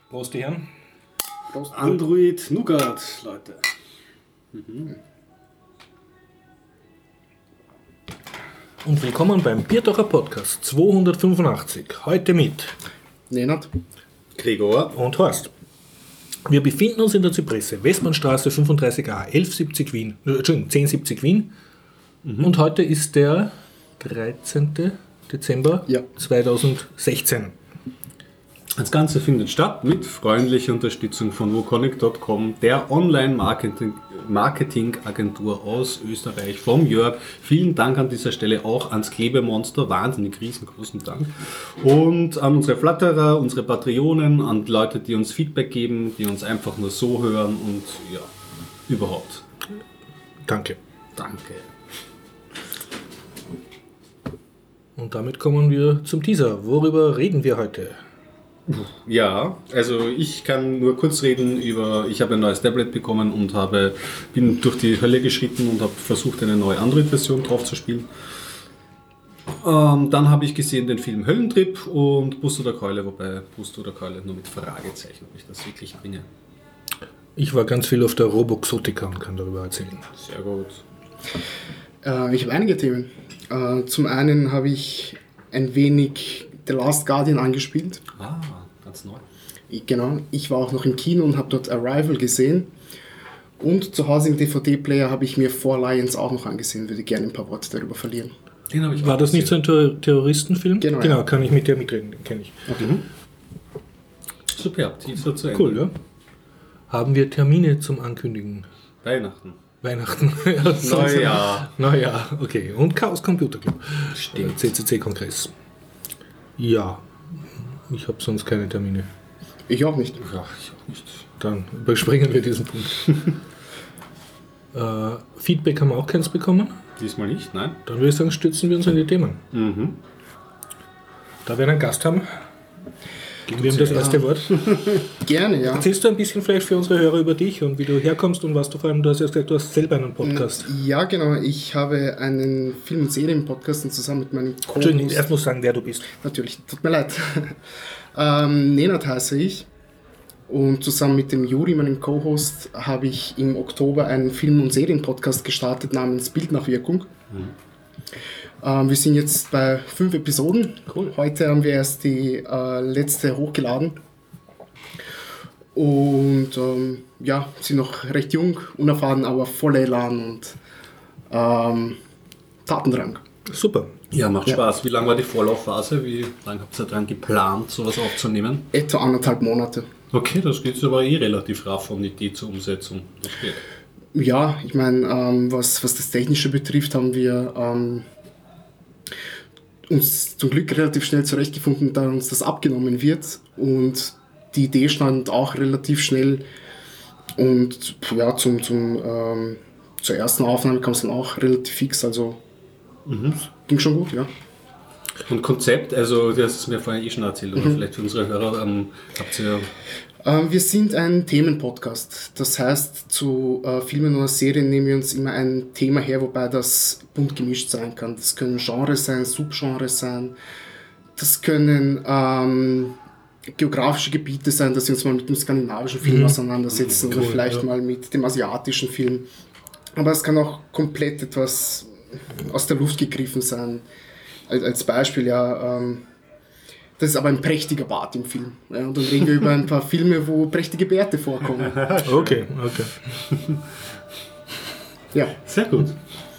Prost, die Herren. Prost. Android Nougat, Leute. Und willkommen beim Biertaucher Podcast 285. Heute mit Nenad, Gregor und Horst. Wir befinden uns in der Zypresse, Westbahnstraße 35a, 1170 Wien, 1070 Wien. Und heute ist der 13. Dezember 2016. Das Ganze findet statt mit freundlicher Unterstützung von woconic.com, der Online-Marketing-Agentur aus Österreich, vom Jörg. Vielen Dank an dieser Stelle auch ans Klebemonster, wahnsinnig riesengroßen Dank. Und an unsere Flatterer, unsere Patreonen, an Leute, die uns Feedback geben, die uns einfach nur so hören und ja, überhaupt. Danke. Danke. Und damit kommen wir zum Teaser. Worüber reden wir heute? Ja, also ich kann nur kurz reden über, ich habe ein neues Tablet bekommen und bin durch die Hölle geschritten und habe versucht, eine neue Android-Version drauf zu spielen. Dann habe ich gesehen den Film Höllentrip und Bus oder Keule, wobei Bus oder Keule nur mit Fragezeichen, ob ich das wirklich bringe. Ich war ganz viel auf der Roboxotica und kann darüber erzählen. Sehr gut. ich habe einige Themen. Zum einen habe ich ein wenig The Last Guardian angespielt. Ganz neu. Genau, ich war auch noch im Kino und habe dort Arrival gesehen. Und zu Hause im DVD-Player habe ich mir Four Lions auch noch angesehen. Würde gerne ein paar Worte darüber verlieren. Den habe ich War auch das nicht so gesehen. ein Terroristenfilm? Genau, Genau, ja. kann ich mit dir mitreden, den kenne ich. Okay. Superb, Teaser zu Ende. Cool, ja. Haben wir Termine zum Ankündigen? Weihnachten. Weihnachten. Ja, Neujahr. Neujahr, okay. Und Chaos Computer Club. Stimmt. CCC-Kongress. Ja, ich habe sonst keine Termine. Ich auch nicht. Ja, ich auch nicht. Dann überspringen wir diesen Punkt. Feedback haben wir auch keins bekommen. Diesmal nicht, nein? Dann würde ich sagen, stürzen wir uns in die Themen. Da wir einen Gast haben, geben wir ihm das erste Wort. Gerne, ja. Erzählst du ein bisschen vielleicht für unsere Hörer über dich und wie du herkommst und was du vor allem, du hast ja gesagt, du hast selber einen Podcast. Ja, genau. Ich habe einen Film- und Serien-Podcast und zusammen mit meinem Entschuldigung, Co-Host... erst muss sagen, wer du bist. Natürlich, tut mir leid. Nenad heiße ich. Und zusammen mit dem Juri, meinem Co-Host, habe ich im Oktober einen Film- und Serien-Podcast gestartet namens Bildnachwirkung. Wir sind jetzt bei 5 Episoden. Cool. Heute haben wir erst die letzte hochgeladen. Und sind noch recht jung, unerfahren, aber voller Elan und Tatendrang. Super. Ja, macht Spaß. Wie lange war die Vorlaufphase? Wie lange habt ihr daran geplant, sowas aufzunehmen? Etwa 1,5 Monate. Okay, das geht aber relativ raff von Idee zur Umsetzung. Das geht. Ja, ich meine, was das Technische betrifft, haben wir uns zum Glück relativ schnell zurechtgefunden, da uns das abgenommen wird. Und die Idee stand auch relativ schnell. Und ja, zur ersten Aufnahme kam es dann auch relativ fix. Also ging schon gut, ja. Und Konzept, also du hast es mir vorhin schon erzählt, oder vielleicht für unsere Hörer, habt ihr... Wir sind ein Themenpodcast. Das heißt, zu Filmen oder Serien nehmen wir uns immer ein Thema her, wobei das bunt gemischt sein kann. Das können Genres sein, Subgenres sein. Das können geografische Gebiete sein, dass wir uns mal mit dem skandinavischen Film auseinandersetzen oder vielleicht mal mit dem asiatischen Film. Aber es kann auch komplett etwas aus der Luft gegriffen sein. Als Beispiel, das ist aber ein prächtiger Bart im Film. Ja, und dann reden wir über ein paar Filme, wo prächtige Bärte vorkommen. Okay. Ja. Sehr gut.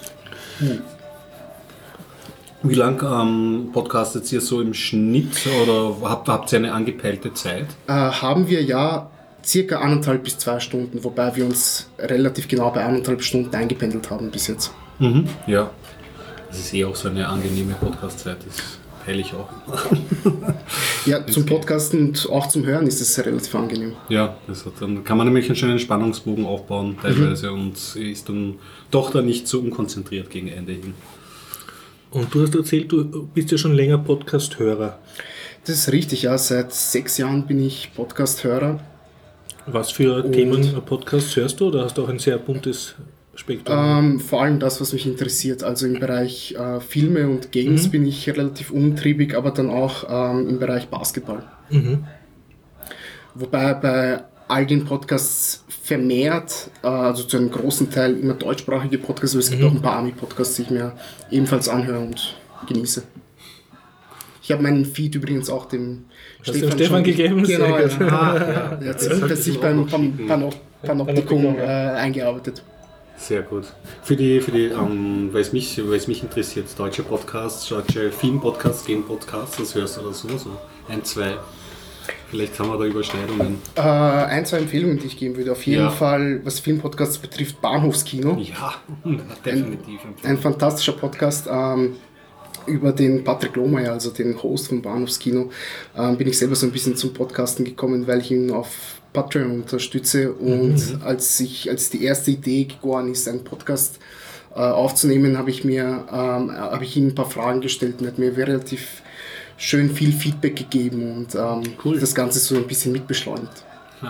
Wie lang podcastet ihr so im Schnitt oder habt ihr eine angepeilte Zeit? Haben wir ja circa 1,5 bis 2 Stunden, wobei wir uns relativ genau bei 1,5 Stunden eingependelt haben bis jetzt. Ja, das ist auch so eine angenehme Podcast-Zeit, das peile ich auch. Ja, zum Podcasten und auch zum Hören ist es relativ angenehm. Ja, dann kann man nämlich einen schönen Spannungsbogen aufbauen teilweise und ist dann doch nicht so unkonzentriert gegen Ende hin. Und du hast erzählt, du bist ja schon länger Podcast-Hörer. Das ist richtig, ja. Seit 6 Jahren bin ich Podcast-Hörer. Was für Themen Podcasts hörst du oder hast du auch ein sehr buntes Spektrum? Vor allem das, was mich interessiert. Also im Bereich Filme und Games bin ich relativ umtriebig, aber dann auch im Bereich Basketball. Wobei bei all den Podcasts vermehrt, also zu einem großen Teil immer deutschsprachige Podcasts, aber es gibt auch ein paar Ami-Podcasts, die ich mir ebenfalls anhöre und genieße. Ich habe meinen Feed übrigens auch dem Stefan gegeben. Genau, Sehr gut. ja. Er hat sich beim Panoptikum eingearbeitet. Sehr gut. Weil es mich interessiert, deutsche Podcasts, deutsche Film-Podcasts, Game-Podcasts, das hörst du oder so, ein, zwei. Vielleicht haben wir da Überschneidungen. Ein, zwei Empfehlungen, die ich geben würde. Auf jeden Fall, was Filmpodcasts betrifft, Bahnhofskino. Ja, definitiv. Ein fantastischer Podcast über den Patrick Lohmeier, also den Host von Bahnhofskino. Bin ich selber so ein bisschen zum Podcasten gekommen, weil ich ihn auf Patreon unterstütze. Und als die erste Idee geboren ist, einen Podcast aufzunehmen, habe ich ihm ein paar Fragen gestellt und er hat mir relativ schön viel Feedback gegeben und das Ganze so ein bisschen mitbeschleunigt.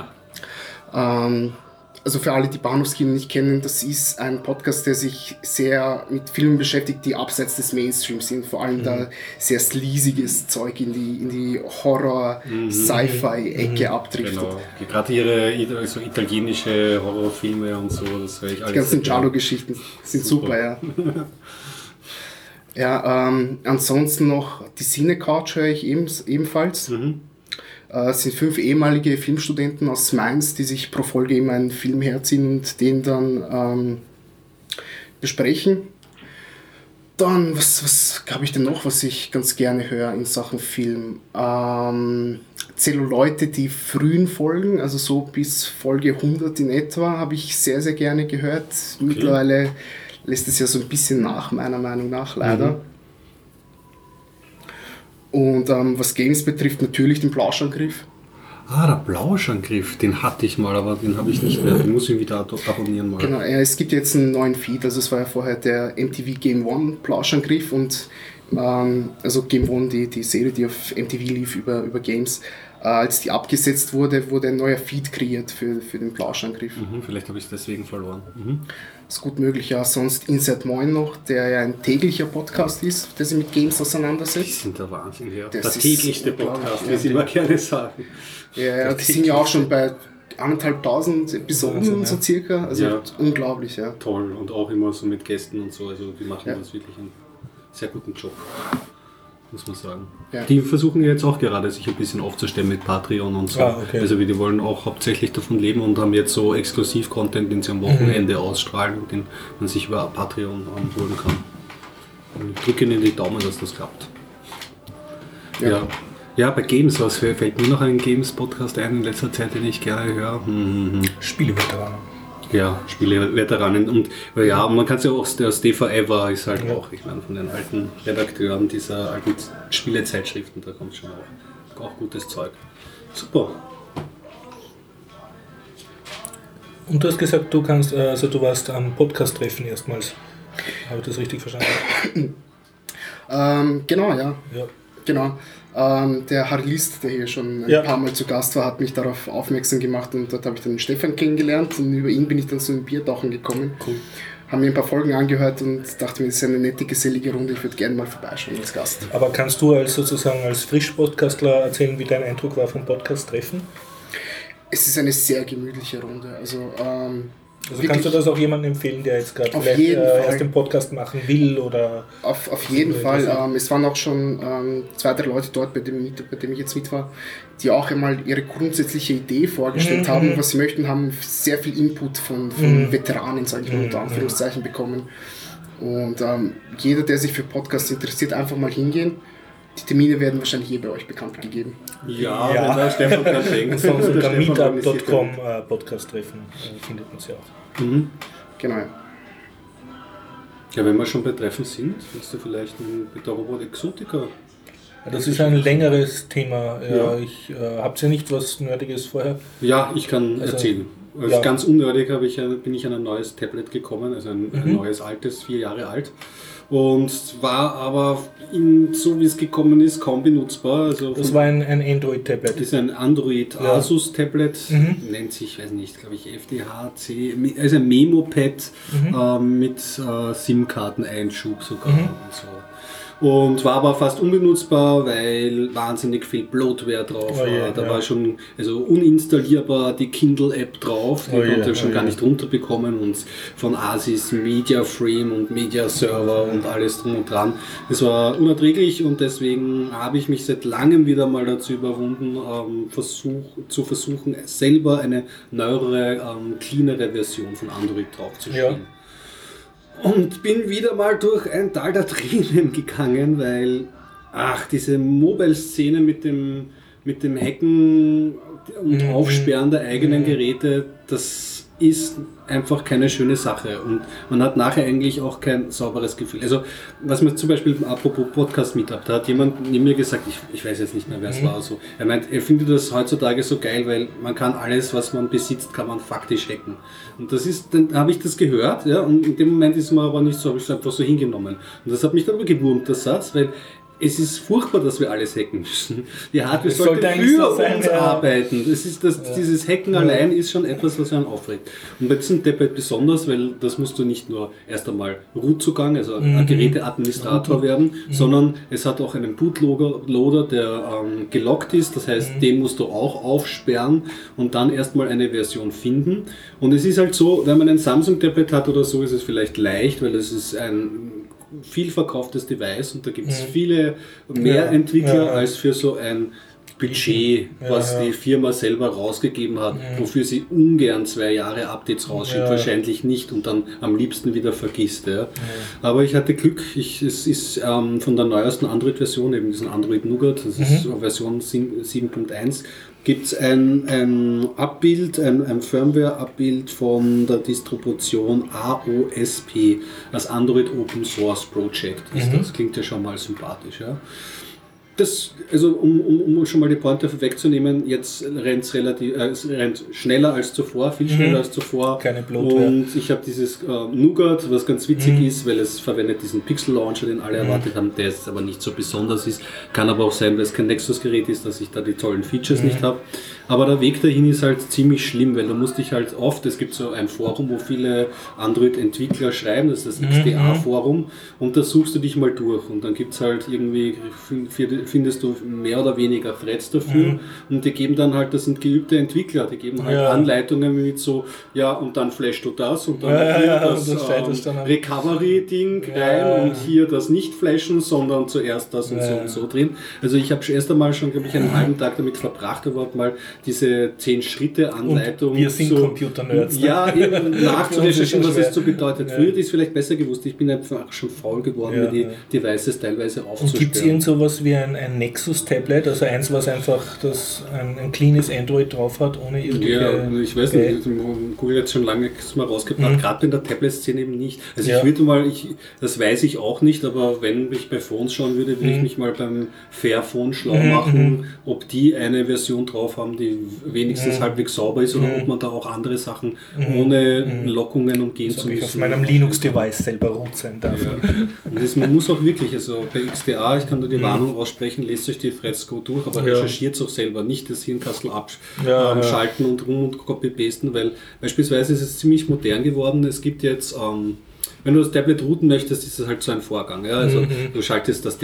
Also für alle, die Bahnhofskino nicht kennen, das ist ein Podcast, der sich sehr mit Filmen beschäftigt, die abseits des Mainstreams sind. Vor allem da sehr sleasiges Zeug in die Horror-Sci-Fi-Ecke abdriftet. Genau. Gerade ihre so italienische Horrorfilme und so, das höre ich alles. Die ganzen Giallo-Geschichten sind super, ja. Ja, ansonsten noch die Cine-Couch höre ich ebenfalls. Es sind 5 ehemalige Filmstudenten aus Mainz, die sich pro Folge immer einen Film herziehen und den dann besprechen. Dann, was habe ich denn noch, was ich ganz gerne höre in Sachen Film? Zelluleute, die frühen Folgen, also so bis Folge 100 in etwa, habe ich sehr, sehr gerne gehört. Okay. Mittlerweile lässt es ja so ein bisschen nach, meiner Meinung nach, leider. Und was Games betrifft, natürlich den Plauschangriff. Der Plauschangriff, den hatte ich mal, aber den habe ich nicht mehr. Den muss ich wieder abonnieren mal. Genau, es gibt jetzt einen neuen Feed, also es war ja vorher der MTV Game One Plauschangriff und also Game One, die Serie, die auf MTV lief über Games. Als die abgesetzt wurde ein neuer Feed kreiert für den Plauschangriff. Vielleicht habe ich es deswegen verloren. Das ist gut möglich, ja. Sonst Inside Moin noch, der ja ein täglicher Podcast ist, der sich mit Games auseinandersetzt. Die sind der Wahnsinn, ja. Der täglichste Podcast, wie sie immer gerne sagen. Ja, die sind ja auch schon bei 1.500 Episoden so circa. Also unglaublich, ja. Toll und auch immer so mit Gästen und so. Also die machen das wirklich einen sehr guten Job. Muss man sagen. Ja. Die versuchen jetzt auch gerade sich ein bisschen aufzustellen mit Patreon und so. Okay. Also die wollen auch hauptsächlich davon leben und haben jetzt so Exklusiv-Content, den sie am Wochenende ausstrahlen und den man sich über Patreon holen kann. Und ich drücke ihnen die Daumen, dass das klappt. Ja, bei Games, was fällt mir noch ein Games-Podcast ein in letzter Zeit, den ich gerne höre? Spieleveteranen. Ja, Spieleveteranen und man kann es ja auch, der Stay Forever ist halt auch, ich meine, von den alten Redakteuren dieser alten Spielezeitschriften, da kommt schon auch gutes Zeug. Super. Und du hast gesagt, du warst am Podcast-Treffen erstmals. Habe ich das richtig verstanden? Genau, ja. Genau. Der Harry List, der hier schon ein paar Mal zu Gast war, hat mich darauf aufmerksam gemacht und dort habe ich dann den Stefan kennengelernt und über ihn bin ich dann so in Biertauchen gekommen. Cool. Haben mir ein paar Folgen angehört und dachte mir, das ist eine nette, gesellige Runde, ich würde gerne mal vorbeischauen als Gast. Aber kannst du als Frisch-Podcastler erzählen, wie dein Eindruck war vom Podcast-Treffen? Es ist eine sehr gemütliche Runde. Also kannst du das auch jemandem empfehlen, der jetzt gerade vielleicht erst den Podcast machen will? Oder auf jeden Fall. Es waren auch schon 2, 3 Leute dort, bei dem ich jetzt mit war, die auch einmal ihre grundsätzliche Idee vorgestellt haben, was sie möchten, haben sehr viel Input von Veteranen, sage ich mal unter Anführungszeichen, bekommen. Und jeder, der sich für Podcasts interessiert, einfach mal hingehen. Die Termine werden wahrscheinlich bei euch bekannt gegeben. Ja. Wenn der Stefan dran denkt. Sonst unter meetup.com Podcast-Treffen findet man es ja auch. Genau. Ja, wenn wir schon bei Treffen sind, willst du vielleicht mit der Robot Exotica? Ja, das ist ein längeres Thema. Habt ihr nicht was Nerdiges vorher? Ja, ich kann erzählen. Ganz unnördig bin ich an ein neues Tablet gekommen, also ein neues altes, 4 Jahre alt. Und war aber, so wie es gekommen ist, kaum benutzbar. Also das war ein Android-Tablet. Das ist ein Android-Asus-Tablet, nennt sich, weiß nicht, glaube ich, FDHC, also ein Memo-Pad mit SIM-Karteneinschub sogar und so. Und war aber fast unbenutzbar, weil wahnsinnig viel Bloatware drauf war. Da war schon uninstallierbar die Kindle-App drauf, die konnte ich schon gar nicht runterbekommen, und von Asus Media Frame und Media Server und alles drum und dran. Es war unerträglich, und deswegen habe ich mich seit langem wieder mal dazu überwunden, zu versuchen, selber eine neuere, cleanere Version von Android draufzuspielen. Ja. Und bin wieder mal durch ein Tal der Tränen gegangen, weil diese Mobile-Szene mit dem Hacken und Aufsperren der eigenen Geräte, das ist einfach keine schöne Sache, und man hat nachher eigentlich auch kein sauberes Gefühl. Also was man zum Beispiel, apropos Podcast-Meetup, da hat jemand neben mir gesagt, ich weiß jetzt nicht mehr, wer es war, so. Er meint, er findet das heutzutage so geil, weil man kann alles, was man besitzt, kann man faktisch hacken. Und dann habe ich das gehört, ja, und in dem Moment ist mir aber nicht so, habe ich es einfach so hingenommen. Und das hat mich dann aber gewurmt, der Satz, weil es ist furchtbar, dass wir alles hacken müssen. Die Hardware sollte für uns arbeiten. Dieses Hacken allein ist schon etwas, was einen aufregt. Und bei diesem Tablet besonders, weil das musst du nicht nur erst einmal Root-Zugang, also ein Geräteadministrator werden, sondern es hat auch einen Bootloader, der gelockt ist. Das heißt, den musst du auch aufsperren und dann erstmal eine Version finden. Und es ist halt so, wenn man ein Samsung-Tablet hat oder so, ist es vielleicht leicht, weil es ist ein viel verkauftes Device, und da gibt es viele mehr Entwickler als für so ein Budget, was die Firma selber rausgegeben hat, wofür sie ungern 2 Jahre Updates rausschickt, wahrscheinlich nicht, und dann am liebsten wieder vergisst. Ja. Aber ich hatte Glück, es ist von der neuesten Android-Version, eben diesen Android Nougat, das ist Version 7.1, gibt es ein Abbild, ein Firmware-Abbild von der Distribution AOSP, das Android Open Source Project. Das klingt ja schon mal sympathisch. Ja. Um schon mal die Pointe wegzunehmen, jetzt rennt es rennt schneller als zuvor, viel schneller als zuvor. Keine Bloatware. Und ich habe dieses Nougat, was ganz witzig ist, weil es verwendet diesen Pixel Launcher, den alle erwartet haben, der jetzt aber nicht so besonders ist. Kann aber auch sein, weil es kein Nexus-Gerät ist, dass ich da die tollen Features nicht habe. Aber der Weg dahin ist halt ziemlich schlimm, weil du musst dich halt oft, es gibt so ein Forum, wo viele Android-Entwickler schreiben, das ist das XDA-Forum, und da suchst du dich mal durch, und dann gibt es halt irgendwie, findest du mehr oder weniger Threads dafür, und die geben dann halt, das sind geübte Entwickler, die geben halt Anleitungen mit so, und dann flashst du das, und dann hier das Recovery-Ding rein, und hier das nicht flashen, sondern zuerst das und so drin. Also ich habe erst einmal schon, glaube ich, einen halben Tag damit verbracht, überhaupt mal diese 10-Schritte-Anleitung. Wir sind Computer-Nerds. Ja, eben nachzurecherchieren, was es so bedeutet. Früher hätte ich es vielleicht besser gewusst. Ich bin einfach schon faul geworden, mir die Devices teilweise aufzusperren. Und gibt es irgend sowas wie ein Nexus-Tablet, also eins, was einfach ein cleanes Android drauf hat, ohne irgendwelche... Ja, ich weiß nicht, Google hat schon lange mal rausgebracht, gerade in der Tablet-Szene eben nicht. Also ich würde mal, das weiß ich auch nicht, aber wenn ich bei Phones schauen würde, würde ich mich mal beim Fairphone schlau machen, ob die eine Version drauf haben, die wenigstens halbwegs sauber ist, oder ob man da auch andere Sachen ohne Lockungen umgehen zu müssen. Auf meinem Linux-Device selber root sein darf. Ja. Und man muss auch wirklich, also bei XDA, ich kann da die Warnung aussprechen, lest euch die Threads gut durch, aber recherchiert es auch selber, nicht das Hirnkastel abschalten und rum und copy-pasten, weil beispielsweise ist es ziemlich modern geworden. Es gibt jetzt wenn du das Tablet routen möchtest, ist das halt so ein Vorgang. Ja? Also du schaltest das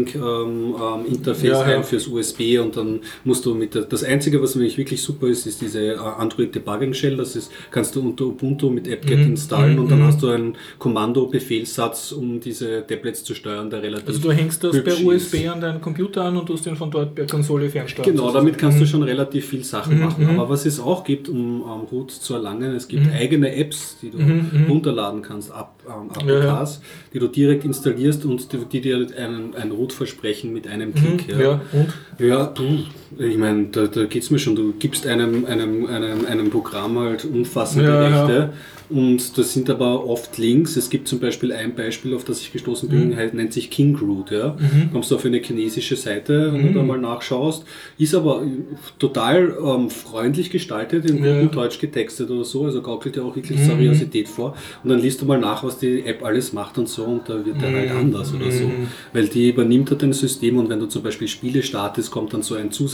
Debugging-Interface ein fürs USB, und dann musst du das Einzige, was wirklich super ist, ist diese Android Debugging Shell. Das kannst du unter Ubuntu mit apt-get installen, und dann hast du einen Kommando-Befehlssatz, um diese Tablets zu steuern, der relativ Also du hängst das per USB an deinen Computer an und tust den von dort per Konsole fernsteuern. Genau, damit kannst du schon relativ viel Sachen machen. Aber was es auch gibt, um Root zu erlangen, es gibt eigene Apps, die du runterladen kannst, APKs, die du direkt installierst und die dir ein Root versprechen mit einem Klick. Ich meine, da geht es mir schon, du gibst einem Programm halt umfassende Rechte. Und das sind aber oft Links. Es gibt zum Beispiel ein Beispiel, auf das ich gestoßen bin, nennt sich KingRoot. Ja? Kommst du auf eine chinesische Seite, wenn du da mal nachschaust. Ist aber total freundlich gestaltet, in gutem Deutsch getextet oder so. Also gaukelt ja auch wirklich Seriosität vor. Und dann liest du mal nach, was die App alles macht und so. Und da wird der halt anders oder so. Weil die übernimmt halt ein System, und wenn du zum Beispiel Spiele startest, kommt dann so ein Zusatz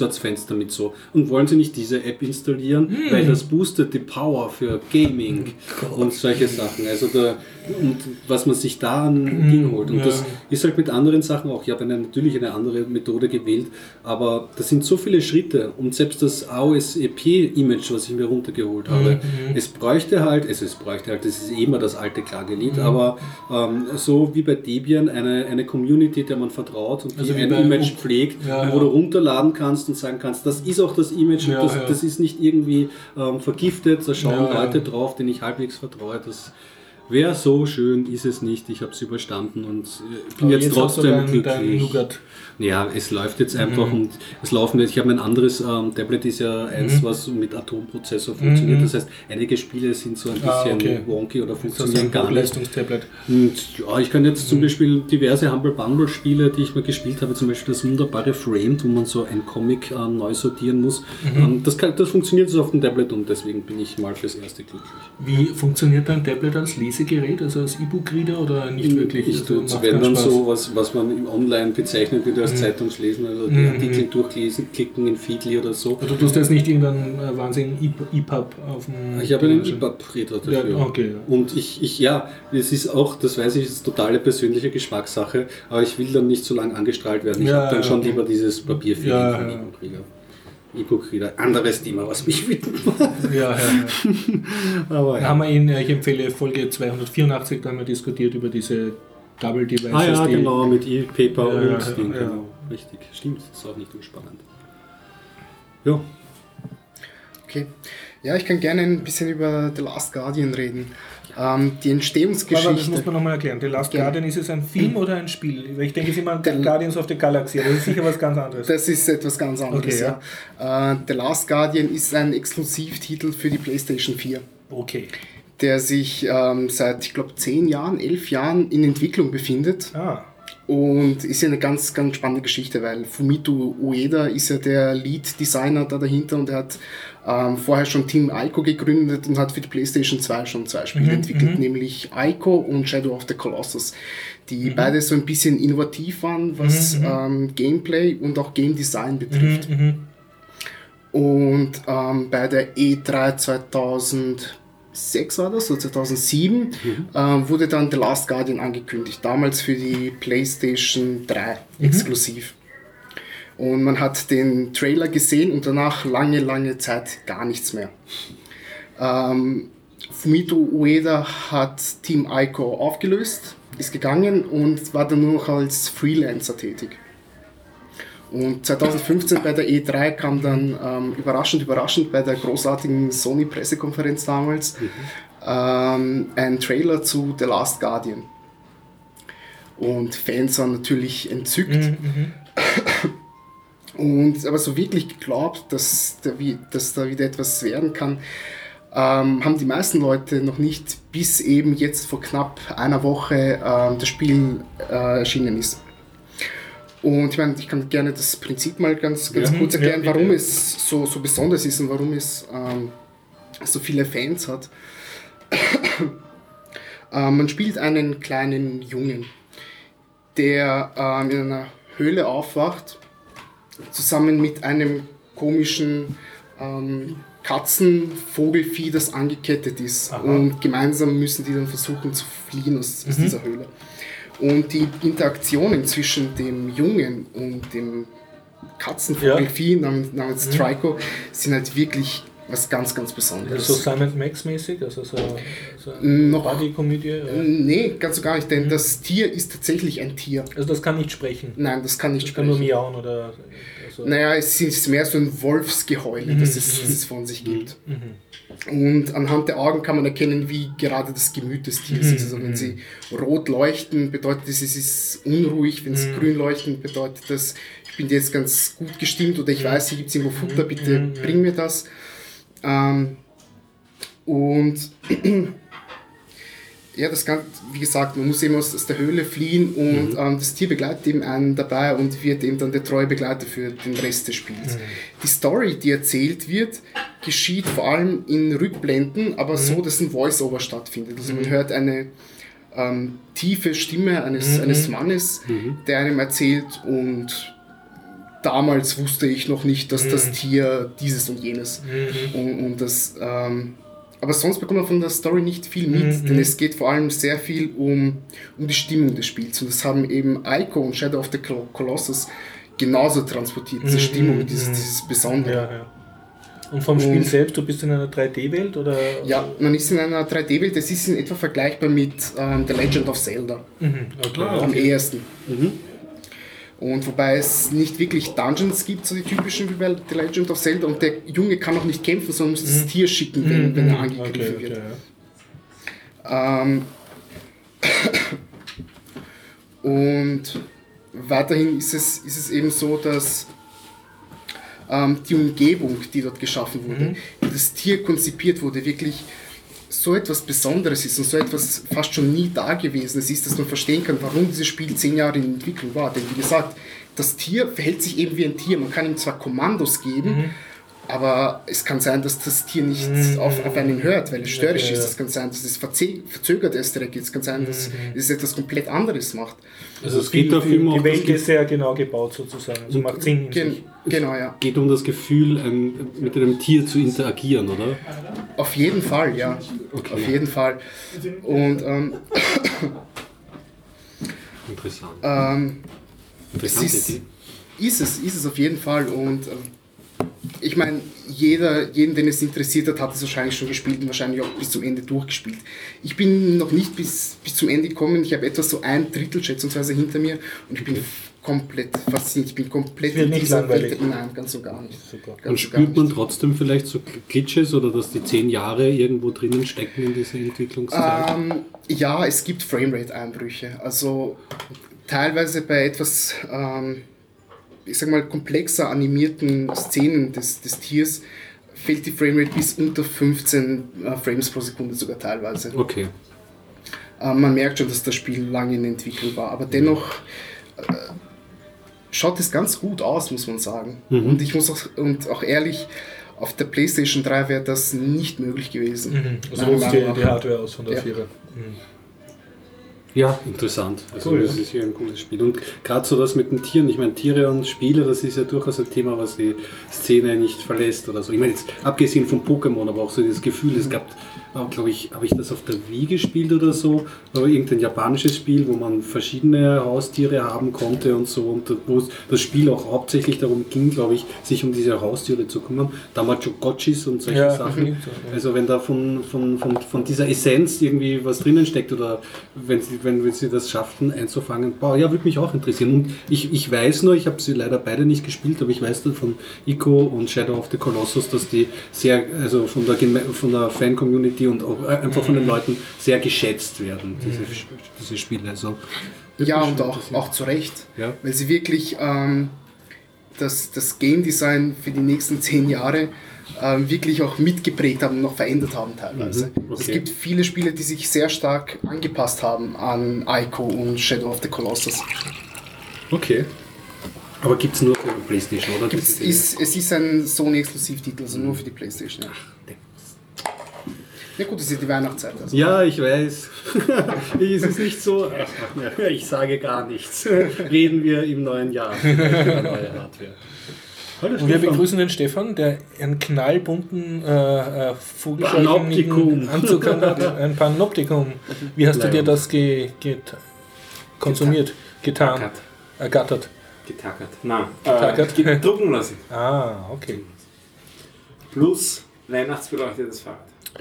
Zusatzfenster mit so. Und wollen Sie nicht diese App installieren, weil das boostet die Power für Gaming und solche Sachen. Also und was man sich da an Ding holt. Und das ist halt mit anderen Sachen auch. Ich habe natürlich eine andere Methode gewählt, aber das sind so viele Schritte und selbst das AOSEP-Image, was ich mir runtergeholt habe, es bräuchte halt, das ist immer das alte Klagelied, aber so wie bei Debian eine Community, der man vertraut und die Also ein Image pflegt, wo du runterladen kannst und sagen kannst, das ist auch das Image, das ist nicht irgendwie vergiftet, da schauen Leute drauf, denen ich halbwegs vertraue, das wäre so schön, ist es nicht, ich habe es überstanden und bin jetzt trotzdem glücklich. Ja, es läuft jetzt einfach und es laufen jetzt, ich habe ein anderes Tablet, ist ja eins, was mit Atomprozessor funktioniert, das heißt, einige Spiele sind so ein bisschen wonky oder funktionieren gar nicht. Und ja, ich kann jetzt zum Beispiel diverse Humble Bundle Spiele, die ich mal gespielt habe, zum Beispiel das wunderbare Framed, wo man so ein Comic neu sortieren muss, das funktioniert so auf dem Tablet und deswegen bin ich mal fürs erste glücklich. Wie funktioniert dein Tablet als Lesegerät, also als E-Book-Reader oder nicht wirklich? Wenn dann so, was man im Online bezeichnet wird als Zeitungslesen, also die Artikel durchlesen, klicken in Feedly oder so. Du tust jetzt nicht irgendeinen wahnsinnigen EPUB auf dem... Ich habe einen EPUB-Reader dafür. Ja, okay, ja. Und es ist auch, das weiß ich, ist totale persönliche Geschmackssache, aber ich will dann nicht so lange angestrahlt werden. Ich habe dann schon lieber dieses Papierfeeling von E-Book-Reader. E-Book-Reader, anderes Thema, was mich wütend macht. Aber haben wir ich empfehle Folge 284, da haben wir diskutiert über diese Double Devices. Genau, mit E-Paper und Ding, genau. Richtig, stimmt, das ist auch nicht unspannend. Ja. Okay. Ja, ich kann gerne ein bisschen über The Last Guardian reden. Die Entstehungsgeschichte... Aber das muss man nochmal erklären. The Last Guardian, ist es ein Film oder ein Spiel? Ich denke, es ist immer Guardians of the Galaxy, aber das ist sicher was ganz anderes. Das ist etwas ganz anderes, okay, ja. The Last Guardian ist ein Exklusivtitel für die PlayStation 4. Okay. Der sich seit, ich glaube, 11 Jahren in Entwicklung befindet. Und ist ja eine ganz, ganz spannende Geschichte, weil Fumito Ueda ist ja der Lead-Designer da dahinter und er hat vorher schon Team Ico gegründet und hat für die PlayStation 2 schon 2 Spiele entwickelt, nämlich Ico und Shadow of the Colossus, die beide so ein bisschen innovativ waren, was Gameplay und auch Game Design betrifft. Und bei der E3 2006 war das, oder 2007, wurde dann The Last Guardian angekündigt, damals für die PlayStation 3 exklusiv. Und man hat den Trailer gesehen und danach lange Zeit gar nichts mehr. Fumito Ueda hat Team Ico aufgelöst, ist gegangen und war dann nur noch als Freelancer tätig. Und 2015 bei der E3 kam dann überraschend bei der großartigen Sony-Pressekonferenz damals ein Trailer zu The Last Guardian. Und Fans waren natürlich entzückt. Aber so wirklich geglaubt, dass da wieder etwas werden kann, haben die meisten Leute noch nicht, bis eben jetzt vor knapp einer Woche das Spiel erschienen ist. Und ich meine, ich kann gerne das Prinzip mal ganz kurz erklären, warum es so besonders ist und warum es so viele Fans hat. Man spielt einen kleinen Jungen, der in einer Höhle aufwacht, zusammen mit einem komischen Katzenvogelvieh, das angekettet ist. Und gemeinsam müssen die dann versuchen zu fliehen aus dieser Höhle. Und die Interaktionen zwischen dem Jungen und dem Katzenvogelvieh namens Trico sind halt wirklich was ganz, ganz Besonderes. So Simon Max mäßig, also so eine Buddy-Komödie? Nee, ganz so gar nicht, denn das Tier ist tatsächlich ein Tier. Also das kann nicht sprechen? Nein, das kann nicht sprechen. Kann nur miauen oder... Also naja, es ist mehr so ein Wolfsgeheule, das es von sich gibt. Und anhand der Augen kann man erkennen, wie gerade das Gemüt des Tieres ist. Also wenn sie rot leuchten, bedeutet das, es ist unruhig. Wenn sie grün leuchten, bedeutet das, ich bin jetzt ganz gut gestimmt oder ich weiß, hier gibt es irgendwo Futter, bitte bring mir das. Und ja, das kann, wie gesagt, man muss eben aus der Höhle fliehen und das Tier begleitet eben einen dabei und wird eben dann der treue Begleiter für den Rest des Spiels. Die Story, die erzählt wird, geschieht vor allem in Rückblenden, aber so, dass ein Voice-Over stattfindet. Also man hört eine tiefe Stimme eines Mannes, der einem erzählt und damals wusste ich noch nicht, dass das Tier dieses und jenes und das... aber sonst bekommt man von der Story nicht viel mit, denn es geht vor allem sehr viel um die Stimmung des Spiels. Und das haben eben Ico und Shadow of the Colossus genauso transportiert, diese Stimmung, dieses Besondere. Ja. Und vom Spiel selbst, du bist in einer 3D-Welt? Oder? Ja, man ist in einer 3D-Welt, das ist in etwa vergleichbar mit The Legend of Zelda. Am ehesten. Und wobei es nicht wirklich Dungeons gibt, so die typischen wie bei The Legend of Zelda, und der Junge kann auch nicht kämpfen, sondern muss das Tier schicken, wenn er angegriffen wird. Und weiterhin ist es eben so, dass die Umgebung, die dort geschaffen wurde, wie das Tier konzipiert wurde, wirklich so etwas Besonderes ist und so etwas fast schon nie Dagewesenes ist, dass man verstehen kann, warum dieses Spiel 10 Jahre in Entwicklung war. Denn wie gesagt, das Tier verhält sich eben wie ein Tier. Man kann ihm zwar Kommandos geben, aber es kann sein, dass das Tier nicht auf einen hört, weil es störrisch ist. Es kann sein, dass es verzögert erst direkt. Es kann sein, dass es etwas komplett anderes macht. Also es geht dafür die Welt ist sehr genau gebaut sozusagen. Also macht Sinn. Genau, ja. Geht um das Gefühl, mit einem Tier zu interagieren, oder? Auf jeden Fall, ja. Okay. Auf jeden Fall. Und interessant. Ist es auf jeden Fall. Und ich meine, jeden, den es interessiert hat, hat es wahrscheinlich schon gespielt und wahrscheinlich auch bis zum Ende durchgespielt. Ich bin noch nicht bis zum Ende gekommen. Ich habe etwas so 1/3 schätzungsweise hinter mir und ich bin komplett fasziniert. Ich bin komplett in dieser Welt. Nein, ganz und gar nicht. Und spürt man trotzdem vielleicht so Glitches oder dass die 10 Jahre irgendwo drinnen stecken in dieser Entwicklungszeit? Ja, es gibt Framerate-Einbrüche. Also teilweise bei etwas... ich sag mal, komplexer animierten Szenen des Tiers fällt die Framerate bis unter 15 Frames pro Sekunde sogar teilweise. Okay. Man merkt schon, dass das Spiel lange in Entwicklung war, aber dennoch schaut es ganz gut aus, muss man sagen. Und ich muss auch ehrlich, auf der PlayStation 3 wäre das nicht möglich gewesen. Also die Hardware aus von der 4er. Ja, interessant. Also cool, das ist hier ein cooles Spiel. Und gerade so das mit den Tieren, ich meine, Tiere und Spiele, das ist ja durchaus ein Thema, was die Szene nicht verlässt oder so. Ich meine, jetzt abgesehen von Pokémon, aber auch so das Gefühl, es gab, glaube ich, habe ich das auf der Wii gespielt oder so, aber irgendein japanisches Spiel, wo man verschiedene Haustiere haben konnte und so, und wo das Spiel auch hauptsächlich darum ging, glaube ich, sich um diese Haustiere zu kümmern. Tamagotchis und solche Sachen. Also wenn da von dieser Essenz irgendwie was drinnen steckt oder wenn sie das schafften einzufangen, ja, würde mich auch interessieren. Und ich weiß nur, ich habe sie leider beide nicht gespielt, aber ich weiß dann von Ico und Shadow of the Colossus, dass die sehr, also von der Fan-Community und auch einfach von den Leuten sehr geschätzt werden, diese Spiele. Also, ja, und auch zu Recht, weil sie wirklich das Game Design für die nächsten 10 Jahre wirklich auch mitgeprägt haben und noch verändert haben teilweise. Okay. Es gibt viele Spiele, die sich sehr stark angepasst haben an Ico und Shadow of the Colossus. Okay. Aber gibt es nur für die PlayStation, oder? Es ist ein Sony-Exklusivtitel, also nur für die PlayStation. Ja gut, das ist die Weihnachtszeit. Also. Ja, ich weiß. Es ist nicht so. Ich sage gar nichts. Reden wir im neuen Jahr über neue Hardware. Hallo, und wir begrüßen den Stefan, der einen knallbunten vogelscheuchenden Anzug hat, ein Panoptikum. Wie hast du dir das konsumiert, getan, ergattert? Getackert. Nein, getackert. Drucken lassen. Ah, okay. Plus weihnachtsbeleuchtetes Fahrrad.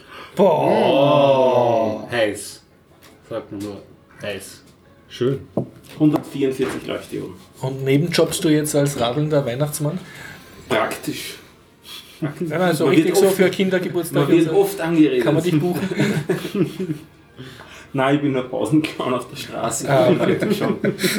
Boah! Heiß. Sagt man nur heiß. Schön. 144 Leuchtdioden. Und nebenjobbst du jetzt als radelnder Weihnachtsmann? Praktisch. Nein, also richtig so für Kindergeburtstag. Man wird oft angeredet. Kann man dich buchen? Nein, ich bin nur Pausenclown auf der Straße. Schon.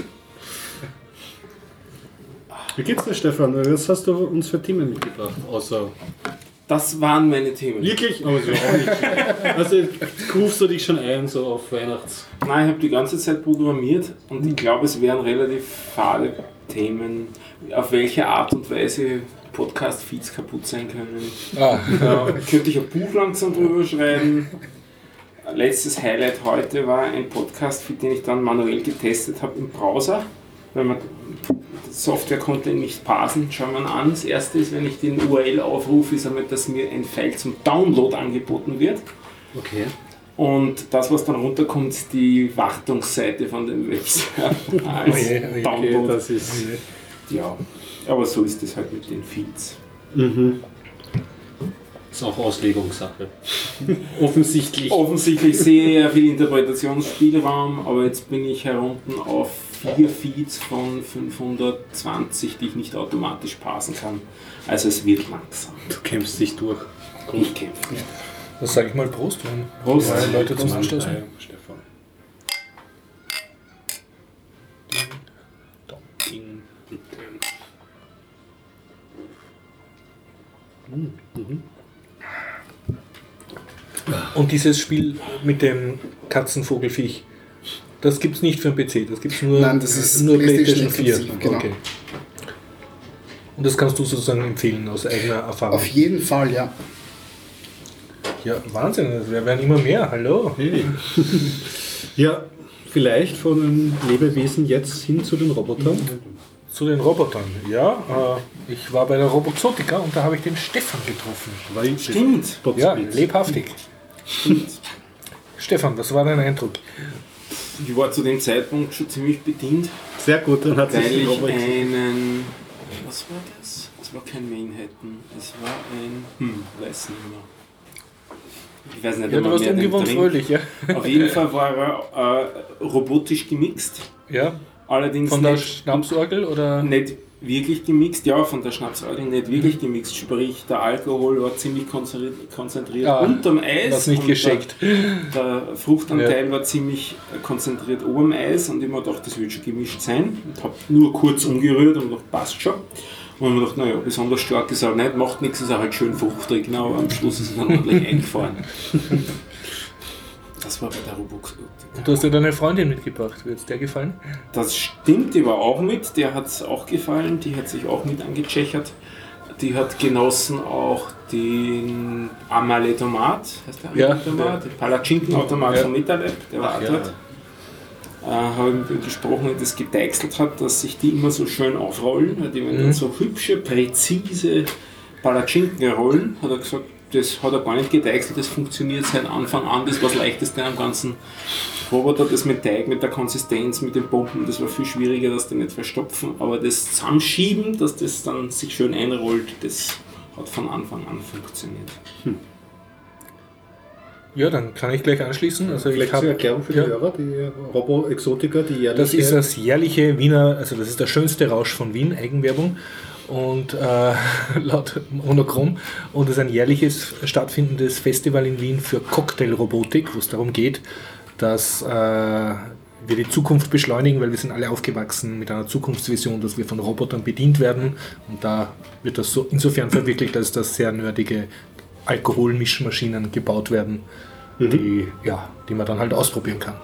Wie geht's dir, Stefan? Was hast du uns für Themen mitgebracht? Außer... Das waren meine Themen. Wirklich? Also auch nicht. Also rufst du dich schon ein, so auf Weihnachts... Nein, ich habe die ganze Zeit programmiert und ich glaube, es wären relativ fade Themen, auf welche Art und Weise Podcast-Feeds kaputt sein können. Da könnte ich ein Buch langsam drüber schreiben. Letztes Highlight heute war ein Podcast-Feed, den ich dann manuell getestet habe im Browser. Weil man Software konnte ihn nicht parsen. Schauen wir an. Das erste ist, wenn ich den URL aufrufe, ist einmal, dass mir ein File zum Download angeboten wird. Okay. Und das, was dann runterkommt, ist die Wartungsseite von dem Webserver als Download. Okay, das ist... Ja, aber so ist es halt mit den Feeds. Ist auch Auslegungssache. Offensichtlich. Offensichtlich sehr viel Interpretationsspielraum, aber jetzt bin ich herunten auf 4 Feeds von 520, die ich nicht automatisch parsen kann. Also es wird langsam. Du kämpfst dich durch. Ich kämpfe. Ja. Das sage ich mal Prost. Prost. Ja, Leute zum Anstoßen. Stefan. Und dieses Spiel mit dem Katzenvogelfiech, das gibt es nicht für den PC, das gibt es nur, Nein, das ist nur PlayStation PlayStation 4. genau. Okay. Und das kannst du sozusagen empfehlen aus eigener Erfahrung? Auf jeden Fall, ja. Ja, Wahnsinn, es werden immer mehr, hallo. Hey. Ja, vielleicht von den Lebewesen jetzt hin zu den Robotern. Zu den Robotern, ja. Ich war bei der Roboxotica und da habe ich den Stefan getroffen. Stimmt. Ja, lebhaftig. Stefan, was war dein Eindruck? Ich war zu dem Zeitpunkt schon ziemlich bedient, Sehr gut, dann hat sich weil die ich Robot einen... Was war das? Es war kein Manhattan, es war ein... weiß nicht mehr. Ich weiß nicht, Ja, ob du man warst mehr ungewohnt den fröhlich, ja. Auf jeden Fall war er robotisch gemixt. Ja, Allerdings von der nicht, Schnapsorgel oder? nicht wirklich gemixt. Ja, von der Schnapsorgel nicht wirklich gemixt. Sprich, der Alkohol war ziemlich konzentriert unterm Eis. Was nicht und gescheckt. Der Fruchtanteil war ziemlich konzentriert oben am Eis und ich habe mir gedacht, das wird schon gemischt sein. Und habe nur kurz umgerührt und gedacht, passt schon. Und ich habe mir gedacht, naja, besonders stark ist er nicht, macht nichts, ist auch halt schön fruchtig. Genau, aber am Schluss ist es dann ordentlich eingefahren. Das war bei der Robux. Und du hast dir deine Freundin mitgebracht, wird es der gefallen? Das stimmt, die war auch mit, der hat es auch gefallen, die hat sich auch mit angechechert. Die hat genossen auch den Amaletomat, heißt der Ja, Amaletomat? Den Palatschinkenautomat von Metalab, der war auch ja. dort. Habe mit ihm gesprochen, wie das gedeichselt hat, dass sich die immer so schön aufrollen, weil die dann so hübsche, präzise Palatschinken rollen, hat er gesagt, das hat er gar nicht gedeichselt, das funktioniert seit Anfang an, das war das Leichteste am ganzen Roboter, das mit Teig, mit der Konsistenz, mit den Pumpen, das war viel schwieriger, das die nicht verstopfen, aber das Zusammenschieben, dass das dann sich schön einrollt, das hat von Anfang an funktioniert. Ja, dann kann ich gleich anschließen. Also Vielleicht ich zur Erklärung für die Hörer, die Robo-Exotica, die jährliche... Das ist das jährliche Wiener, also das ist der schönste Rausch von Wien, Eigenwerbung. Und laut Monochrom. Und es ist ein jährliches stattfindendes Festival in Wien für Cocktailrobotik, wo es darum geht, dass wir die Zukunft beschleunigen, weil wir sind alle aufgewachsen mit einer Zukunftsvision, dass wir von Robotern bedient werden. Und da wird das so insofern verwirklicht, dass da sehr nerdige Alkoholmischmaschinen gebaut werden, die man dann halt ausprobieren kann.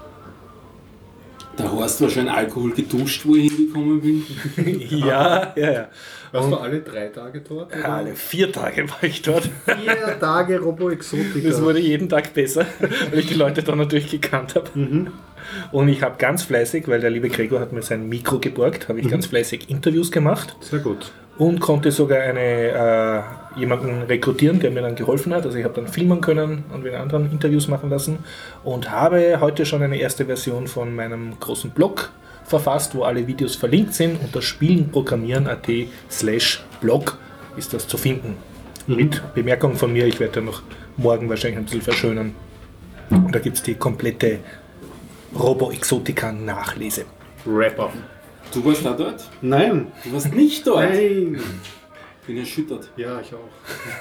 Der Horst war schon Alkohol geduscht, wo ich hingekommen bin. Ja. Warst du alle 3 Tage dort? Ja, alle 4 Tage war ich dort. 4 Tage Robo-Exotica. Das wurde jeden Tag besser, weil ich die Leute dann natürlich gekannt habe. Und ich habe ganz fleißig, weil der liebe Gregor hat mir sein Mikro geborgt, habe ich ganz fleißig Interviews gemacht. Sehr gut. Und konnte sogar jemanden rekrutieren, der mir dann geholfen hat. Also ich habe dann filmen können und mit anderen Interviews machen lassen. Und habe heute schon eine erste Version von meinem großen Blog verfasst, wo alle Videos verlinkt sind. Unter spielenprogrammieren.at/blog ist das zu finden. Mit Bemerkung von mir, ich werde dann noch morgen wahrscheinlich ein bisschen verschönern. Und da gibt es die komplette Robo-Exotica-Nachlese. Wrap-up. Du warst da dort? Nein. Du warst nicht dort? Nein. Bin erschüttert. Ja, ich auch.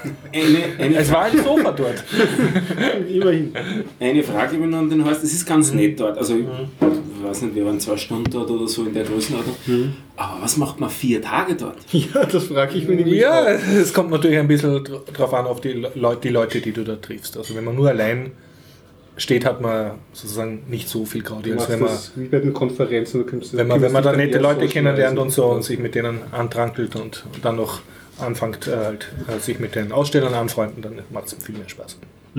Es war ein Sofa dort. Immerhin. Eine Frage habe ich noch an den Horst, es ist ganz nett dort, also ich weiß nicht, wir waren 2 Stunden dort oder so in der Größenordnung, aber was macht man 4 Tage dort? Ja, das frage ich mich nämlich Ja, auch. es kommt natürlich ein bisschen drauf an, auf die Leute, die du da triffst. Also wenn man nur allein steht, hat man sozusagen nicht so viel Gaudi, Du als machst wenn man, das wie bei den Konferenzen. wenn man da nette Leute kennenlernt und so und sich mit denen antrankelt und dann noch anfängt, sich mit den Ausstellern anfreunden, dann macht es viel mehr Spaß.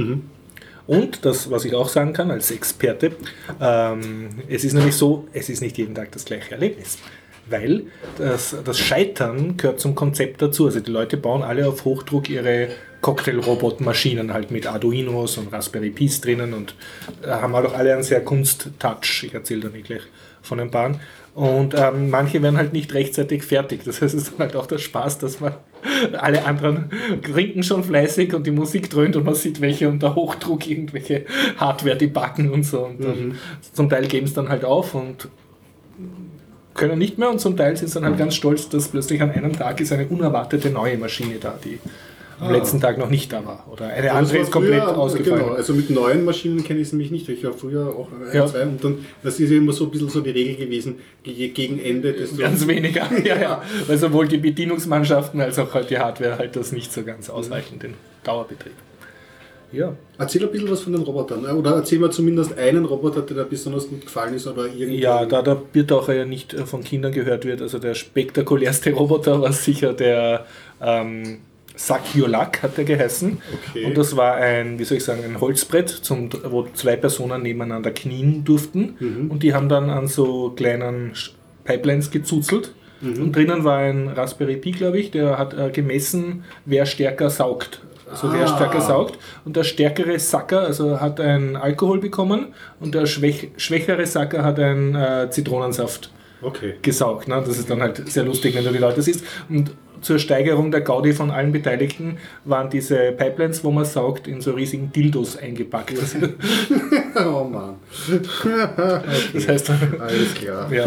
Und das, was ich auch sagen kann als Experte, es ist nämlich so, es ist nicht jeden Tag das gleiche Erlebnis. weil das Scheitern gehört zum Konzept dazu. Also die Leute bauen alle auf Hochdruck ihre Cocktail-Robot-Maschinen halt mit Arduinos und Raspberry Pis drinnen und haben halt auch alle einen sehr Kunst-Touch. Ich erzähle da nicht gleich von ein paar. Und manche werden halt nicht rechtzeitig fertig. Das heißt, es ist dann halt auch der Spaß, dass man alle anderen trinken schon fleißig und die Musik dröhnt und man sieht welche unter Hochdruck irgendwelche Hardware, die backen und so. Und dann, zum Teil geben es dann halt auf und können nicht mehr und zum Teil sind sie dann halt ganz stolz, dass plötzlich an einem Tag ist eine unerwartete neue Maschine da, die am letzten Tag noch nicht da war. Oder eine andere ist komplett ausgefallen. Genau, also mit neuen Maschinen kenne ich es nämlich nicht. Ich war früher auch zwei und dann, das ist ja immer so ein bisschen so die Regel gewesen, gegen Ende des... Ganz weniger, ja. Weil sowohl die Bedienungsmannschaften als auch halt die Hardware halt das nicht so ganz ausreichen, den Dauerbetrieb. Ja. Erzähl ein bisschen was von den Robotern. Oder erzähl mal zumindest einen Roboter, der dir besonders gut gefallen ist. Oder irgendwie. Ja, da der Biertaucher ja nicht von Kindern gehört wird, also der spektakulärste Roboter war sicher der Sakyolak, hat der geheißen. Okay. Und das war ein Holzbrett, wo zwei Personen nebeneinander knien durften. Und die haben dann an so kleinen Pipelines gezuzelt. Und drinnen war ein Raspberry Pi, glaube ich, der hat gemessen, wer stärker saugt. Also wer stärker saugt. Und der stärkere Sacker hat einen Alkohol bekommen und der schwächere Sacker hat einen Zitronensaft gesaugt. Ne? Das ist dann halt sehr lustig, wenn du die Leute siehst. Und zur Steigerung der Gaudi von allen Beteiligten waren diese Pipelines, wo man saugt, in so riesigen Dildos eingepackt. Oh Mann. Okay. Das heißt, alles klar. Ja.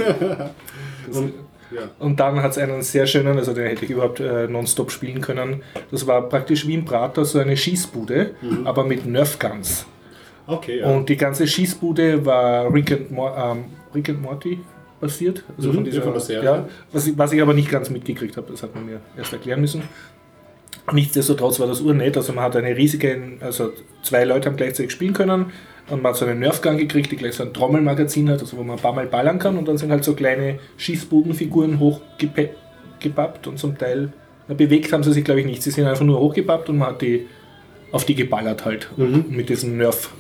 Und dann hat es einen sehr schönen, also den hätte ich überhaupt nonstop spielen können. Das war praktisch wie im Prater so eine Schießbude, aber mit Nerf Guns. Okay, ja. Und die ganze Schießbude war Rick and Morty basiert. Also von dieser Serie. Ja, was ich aber nicht ganz mitgekriegt habe, das hat man mir erst erklären müssen. Nichtsdestotrotz war das urnett, also man hat eine riesige, also zwei Leute haben gleichzeitig spielen können. Und man hat so einen Nerfgun gekriegt, die gleich so ein Trommelmagazin hat, also wo man ein paar Mal ballern kann. Und dann sind halt so kleine Schießbudenfiguren hochgepappt und zum Teil bewegt haben sie sich, glaube ich, nicht. Sie sind einfach nur hochgepappt und man hat auf die geballert halt mit diesen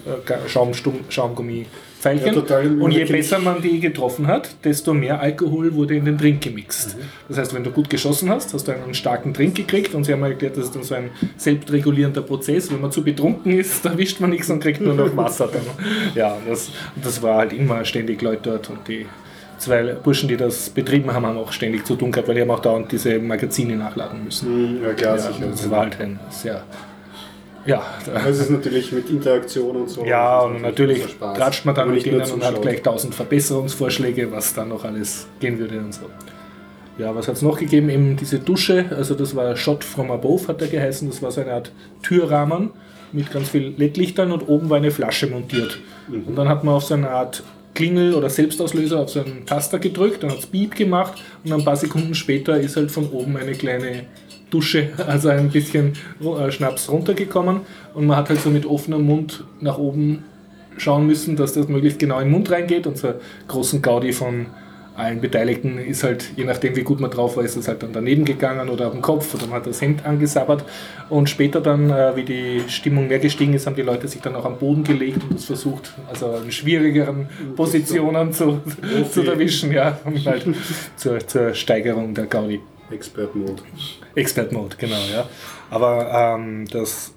Nerf-Schaumgummi-Pfeilchen. Ja, und je besser man die getroffen hat, desto mehr Alkohol wurde in den Drink gemixt. Das heißt, wenn du gut geschossen hast, hast du einen starken Drink gekriegt und sie haben mal erklärt, das ist dann so ein selbstregulierender Prozess. Wenn man zu betrunken ist, da wischt man nichts und kriegt nur noch Wasser. Dann. Ja, das war halt immer ständig Leute dort und die zwei Burschen, die das betrieben haben, haben auch ständig zu tun gehabt, weil die haben auch dauernd diese Magazine nachladen müssen. Ja, klar, sicher. Das war halt ein sehr... Ja, das ist natürlich mit Interaktion und so. Ja, und natürlich tratscht man dann mit denen und hat gleich 1000 Verbesserungsvorschläge, was dann noch alles gehen würde und so. Ja, was hat es noch gegeben? Eben diese Dusche, also das war Shot from Above, hat der geheißen. Das war so eine Art Türrahmen mit ganz viel LED-Lichtern und oben war eine Flasche montiert. Und dann hat man auf so eine Art Klingel oder Selbstauslöser auf so einen Taster gedrückt, dann hat es Beep gemacht und ein paar Sekunden später ist halt von oben eine kleine Dusche, also ein bisschen Schnaps runtergekommen und man hat halt so mit offenem Mund nach oben schauen müssen, dass das möglichst genau in den Mund reingeht und so einen großen Gaudi von allen Beteiligten ist halt, je nachdem wie gut man drauf war, ist es halt dann daneben gegangen oder auf den Kopf oder man hat das Hemd angesabbert und später dann, wie die Stimmung mehr gestiegen ist, haben die Leute sich dann auch am Boden gelegt und das versucht, also in schwierigeren Positionen zu erwischen, ja, und halt zur Steigerung der Gaudi. Expert Mode, genau, ja. Aber das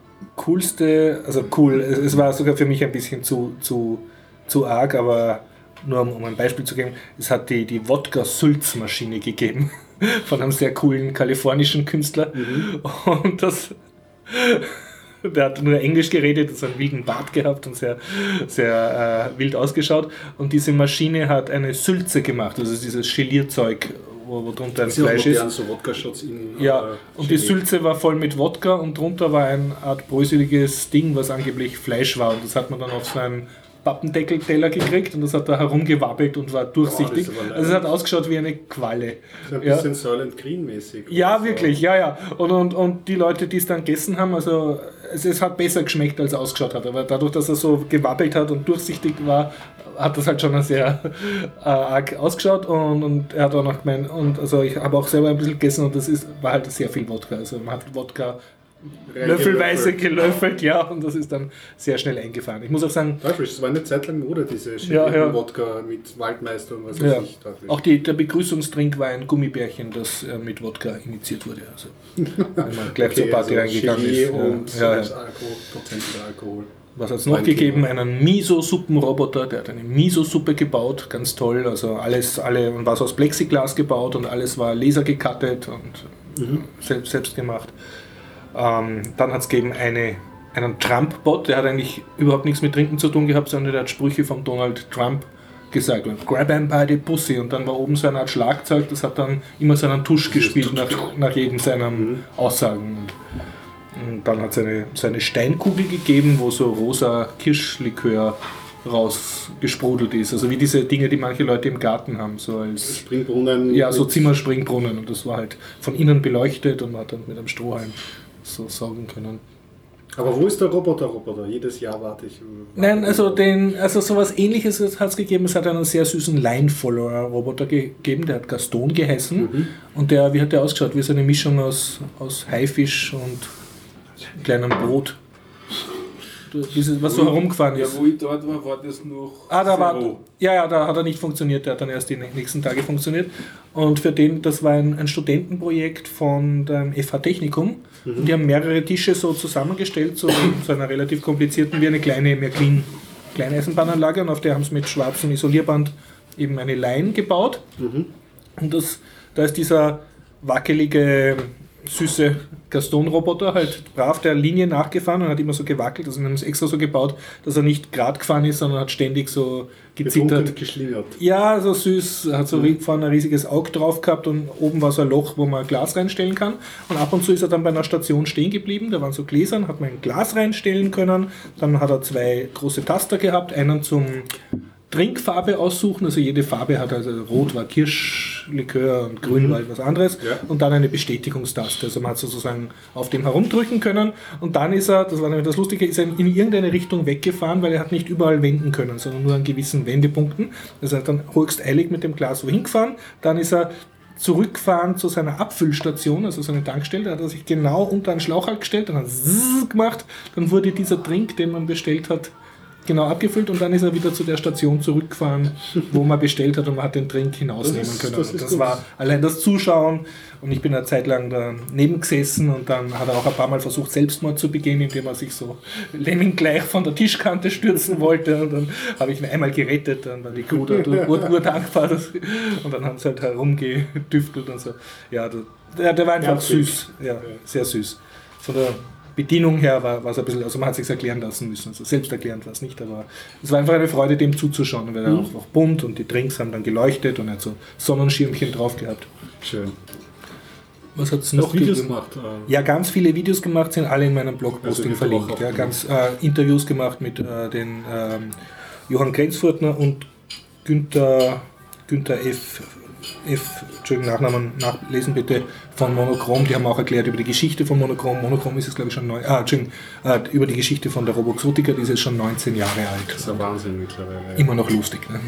Coolste, also cool, es war sogar für mich ein bisschen zu arg, aber nur um ein Beispiel zu geben, es hat die Wodka-Sülz-Maschine gegeben von einem sehr coolen kalifornischen Künstler und der hat nur Englisch geredet, so einen wilden Bart gehabt und sehr, sehr wild ausgeschaut und diese Maschine hat eine Sülze gemacht, also dieses Gelierzeug, wo drunter ein Fleisch ist. So Wodka-Shots und die Sülze war voll mit Wodka und drunter war eine Art bröseliges Ding, was angeblich Fleisch war. Und das hat man dann auf so einen Pappendeckelteller gekriegt und das hat da herumgewabbelt und war durchsichtig. Also es hat ausgeschaut wie eine Qualle. So ein bisschen Silent Green-mäßig. Ja, wirklich, ja. Und die Leute, die es dann gegessen haben, also es hat besser geschmeckt, als es ausgeschaut hat. Aber dadurch, dass er so gewabbelt hat und durchsichtig war, hat das halt schon sehr arg ausgeschaut und er hat auch noch gemeint, und also ich habe auch selber ein bisschen gegessen und war halt sehr viel Wodka. Also man hat Wodka löffelweise gelöffelt, ja, und das ist dann sehr schnell eingefahren. Ich muss auch sagen... Teuflisch, das war eine Zeit lang Mode, diese Wodka mit Waldmeister und was weiß ich. Teuflisch. Auch der Begrüßungsdrink war ein Gummibärchen, das mit Wodka initiiert wurde. Also, wenn man gleich zur Party reingegangen ist. Und Prozentiger Alkohol. Was hat es noch gegeben? Einen Miso-Suppenroboter, der hat eine Miso-Suppe gebaut, ganz toll. Also und war so aus Plexiglas gebaut und alles war lasergecuttet und selbst gemacht. Dann hat es gegeben einen Trump-Bot, der hat eigentlich überhaupt nichts mit Trinken zu tun gehabt, sondern der hat Sprüche von Donald Trump gesagt. Grab him by the pussy. Und dann war oben so eine Art Schlagzeug, das hat dann immer so einen Tusch gespielt nach jedem seiner Aussagen. Und dann hat es so eine Steinkugel gegeben, wo so rosa Kirschlikör rausgesprudelt ist. Also wie diese Dinge, die manche Leute im Garten haben. So als Springbrunnen. Ja, so Zimmerspringbrunnen. Und das war halt von innen beleuchtet und man hat dann mit einem Strohhalm so saugen können. Aber wo ist der Roboter? Jedes Jahr warte ich. Nein, also sowas Ähnliches hat es gegeben. Es hat einen sehr süßen Line-Follower-Roboter gegeben, der hat Gaston geheißen. Und wie hat der ausgeschaut? Wie so eine Mischung aus Haifisch und kleinem Brot. Was so herumgefahren ist. Ja, wo ich dort war das noch. Da hat er nicht funktioniert, der hat dann erst die nächsten Tage funktioniert. Und für den, das war ein Studentenprojekt von dem FH Technikum. Und die haben mehrere Tische so zusammengestellt, so einer relativ komplizierten, wie eine kleine Eisenbahnanlage. Und auf der haben sie mit schwarzem Isolierband eben eine Line gebaut. Und da ist dieser wackelige, süße Gaston-Roboter halt brav der Linie nachgefahren und hat immer so gewackelt. Also haben es extra so gebaut, dass er nicht gerade gefahren ist, sondern hat ständig so gezittert. Geschlingert. Ja, so süß. Hat so vorne ein riesiges Auge drauf gehabt und oben war so ein Loch, wo man Glas reinstellen kann. Und ab und zu ist er dann bei einer Station stehen geblieben. Da waren so Gläsern, hat man ein Glas reinstellen können. Dann hat er 2 große Taster gehabt, einen zum Trinkfarbe aussuchen, also jede Farbe hat, also rot war Kirschlikör und grün war etwas anderes und dann eine Bestätigungstaste, also man hat sozusagen auf dem herumdrücken können und dann ist er, das war nämlich das Lustige, ist er in irgendeine Richtung weggefahren, weil er hat nicht überall wenden können, sondern nur an gewissen Wendepunkten, also er hat dann höchst eilig mit dem Glas wohin gefahren, dann ist er zurückgefahren zu seiner Abfüllstation, also seine Tankstelle, da hat er sich genau unter einen Schlauch halt gestellt, dann hat er Zzz gemacht, dann wurde dieser Trink, den man bestellt hat, genau abgefüllt und dann ist er wieder zu der Station zurückgefahren, wo man bestellt hat und man hat den Drink hinausnehmen können. Das war allein das Zuschauen und ich bin eine Zeit lang daneben gesessen und dann hat er auch ein paar Mal versucht, Selbstmord zu begehen, indem er sich so lemming-gleich von der Tischkante stürzen wollte und dann habe ich ihn einmal gerettet, dann war die Crew da urdankbar und dann haben sie halt herumgedüftelt und so. Ja, der war einfach süß, ja, sehr süß. Von der Bedienung her war es ein bisschen, also man hat es sich erklären lassen müssen, also selbsterklärend war es nicht, aber es war einfach eine Freude, dem zuzuschauen, weil er auch bunt und die Drinks haben dann geleuchtet und er hat so Sonnenschirmchen drauf gehabt. Schön. Was hat es noch Videos gemacht? Ja, ganz viele Videos gemacht, sind alle in meinem Blogposting verlinkt. Ja, ganz Interviews gemacht mit den Johann Grenzfurtner und Günther Entschuldigung, Nachnamen nachlesen bitte, von Monochrom. Die haben auch erklärt über die Geschichte von Monochrom. Monochrom ist es, glaube ich, schon über die Geschichte von der Roboxotica, die ist jetzt schon 19 Jahre alt. Das ist ein Wahnsinn mittlerweile. Immer noch lustig. Ne?